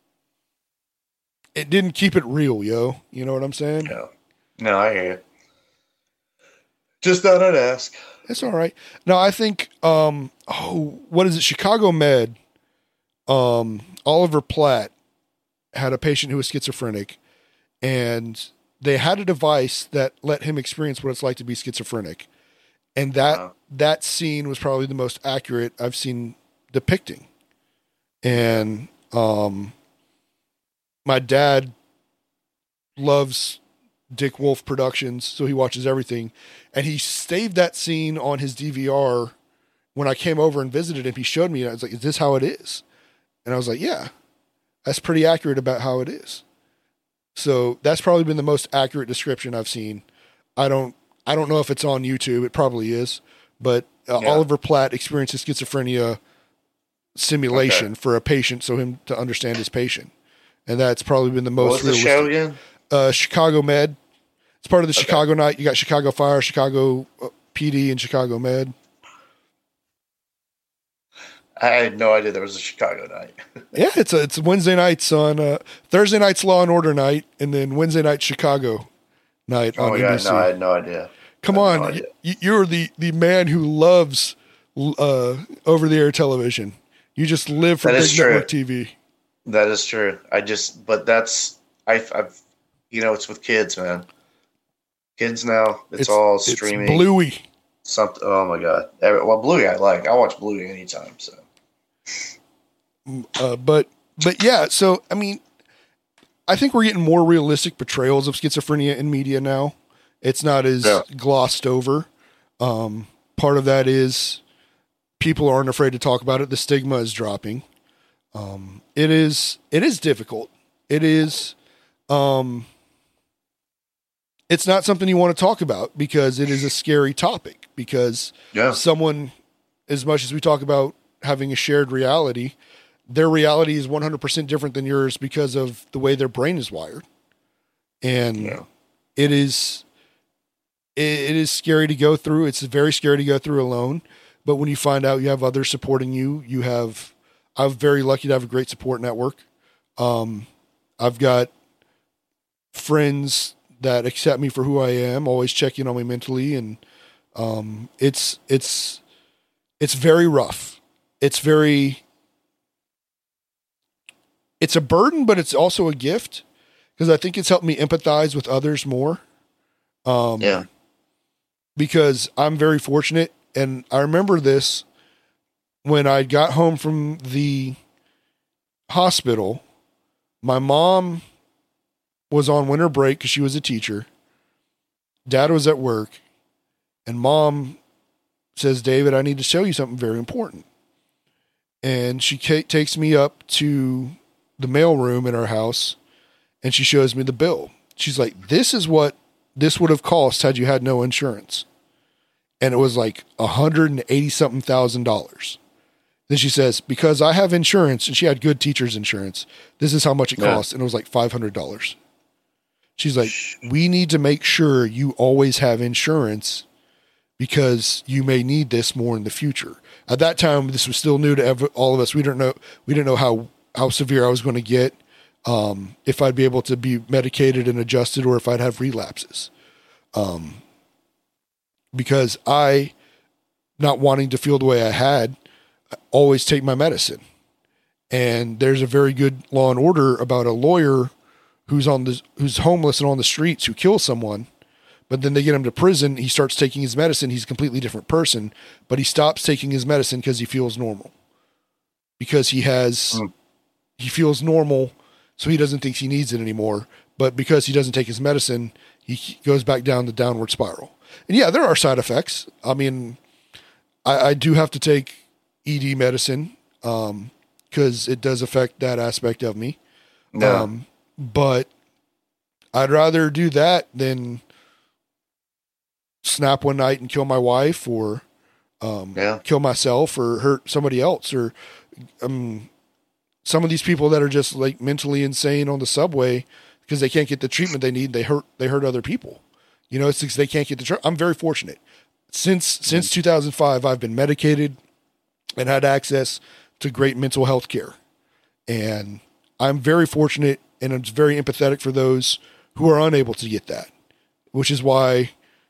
it didn't keep it real, yo. You know what I'm saying? No, no, I hear you. Just thought I'd ask. It's all right. No, I think um oh what is it? Chicago Med. Um, Oliver Platt had a patient who was schizophrenic, and they had a device that let him experience what it's like to be schizophrenic. And that Wow. that scene was probably the most accurate I've seen depicting. And um my dad loves Dick Wolf Productions, so he watches everything. And he saved that scene on his D V R when I came over and visited him. He showed me, and I was like, is this how it is? And I was like, yeah, that's pretty accurate about how it is. So that's probably been the most accurate description I've seen. I don't, I don't know if it's on YouTube. It probably is, but uh, Yeah. Oliver Platt experiences schizophrenia simulation Okay. for a patient, so him to understand his patient, and that's probably been the What most was the show realistic. again? Uh, Chicago Med. It's part of the Okay. Chicago Night. You got Chicago Fire, Chicago uh, P D, and Chicago Med. I had no idea there was a Chicago night. Yeah, it's a, it's Wednesday nights on uh, Thursday night's Law and Order night, and then Wednesday night Chicago night Oh on my N B god, C. no, I had no idea. Come I had no on, idea. y- you're the the man who loves uh, over the air television. You just live for That big is true. network T V. That is true. I just, but that's, I've, I've, you know, it's with kids, man. Kids now, it's, all streaming. It's Bluey. Something. Oh my god. Every, well, Bluey, I like. I watch Bluey anytime. So Uh, but but yeah, so I mean, I think we're getting more realistic portrayals of schizophrenia in media now. It's not as Yeah. glossed over. Um, part of that is people aren't afraid to talk about it. The stigma is dropping. Um, it is it is difficult. It is. Um, it's not something you want to talk about because it is a scary topic. Because yeah, someone, as much as we talk about having a shared reality, their reality is one hundred percent different than yours because of the way their brain is wired. And yeah, it is, it, it is scary to go through. It's very scary to go through alone. But when you find out you have others supporting you, you have, I'm very lucky to have a great support network. Um, I've got friends that accept me for who I am, always checking on me mentally. And, um, it's, it's, it's very rough. It's very, it's a burden, but it's also a gift because I think it's helped me empathize with others more. Um, yeah. because I'm very fortunate. And I remember this when I got home from the hospital. My mom was on winter break because she was a teacher. Dad was at work. And mom says, David, I need to show you something very important. And she ca- takes me up to the mail room in our house. And she shows me the bill. She's like, this is what this would have cost had you had no insurance. And it was like a hundred and eighty something thousand dollars. Then she says, because I have insurance, and she had good teacher's insurance, this is how much it costs. Yeah. And it was like five hundred dollars. She's like, we need to make sure you always have insurance because you may need this more in the future. At that time, this was still new to every, all of us. We didn't know, we didn't know how, how severe I was going to get. Um, if I'd be able to be medicated and adjusted, or if I'd have relapses. Um, because I, not wanting to feel the way I had, always take my medicine. And there's a very good Law and Order about a lawyer who's on the, who's homeless and on the streets who kills someone, but then they get him to prison. He starts taking his medicine. He's a completely different person, but he stops taking his medicine because he feels normal, because he has, mm. he feels normal. So he doesn't think he needs it anymore, but because he doesn't take his medicine, he goes back down the downward spiral. And yeah, there are side effects. I mean, I, I do have to take E D medicine, um, cause it does affect that aspect of me. No. Um, but I'd rather do that than snap one night and kill my wife, or, um, yeah. kill myself, or hurt somebody else, or, um, some of these people that are just like mentally insane on the subway because they can't get the treatment they need. They hurt, they hurt other people. You know, it's because they can't get the treatment. I'm very fortunate. Since, since two thousand five, I've been medicated and had access to great mental health care. And I'm very fortunate, and I'm very empathetic for those who are unable to get that, which is why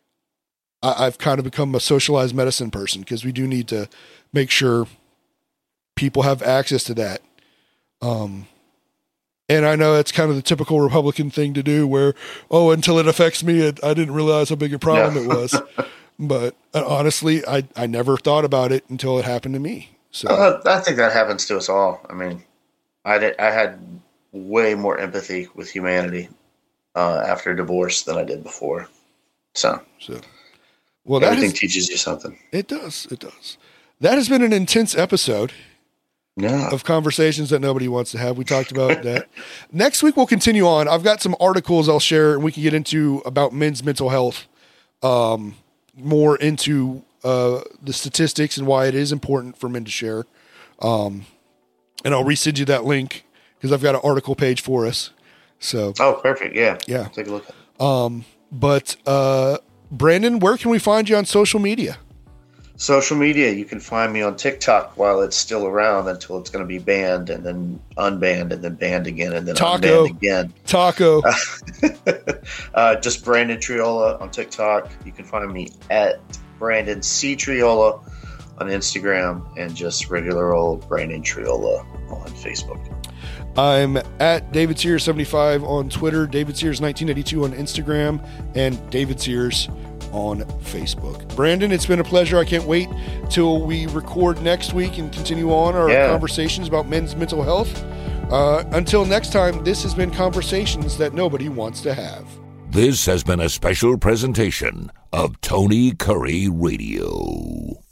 I, I've kind of become a socialized medicine person, because we do need to make sure people have access to that. Um, and I know that's kind of the typical Republican thing to do, where, oh, until it affects me, it, I didn't realize how big a problem yeah. it was. But uh, honestly, I, I never thought about it until it happened to me. So uh, I think that happens to us all. I mean, I did, I had way more empathy with humanity uh, after divorce than I did before. So, so well, everything that has, teaches you something. It does. It does. That has been an intense episode. Yeah. Of conversations that nobody wants to have. We talked about that. Next week, we'll continue on. I've got some articles I'll share, and we can get into about men's mental health, um, more into uh, the statistics and why it is important for men to share. Um, and I'll resend you that link because I've got an article page for us. So, oh, perfect. Yeah. Yeah. Take a look. Um, but uh, Brandon, where can we find you on social media? Social media, you can find me on TikTok while it's still around, until it's going to be banned, and then unbanned, and then banned again, and then Taco. unbanned again. Taco. uh, just Brandon Triola on TikTok. You can find me at Brandon C. Triola on Instagram, and just regular old Brandon Triola on Facebook. I'm at David Sears seventy-five on Twitter, David Sears nineteen eighty-two on Instagram, and David Sears on Facebook. Brandon, it's been a pleasure. I can't wait till we record next week and continue on our yeah. conversations about men's mental health. Uh, until next time, this has been Conversations That Nobody Wants to Have. This has been a special presentation of Tony Curry Radio.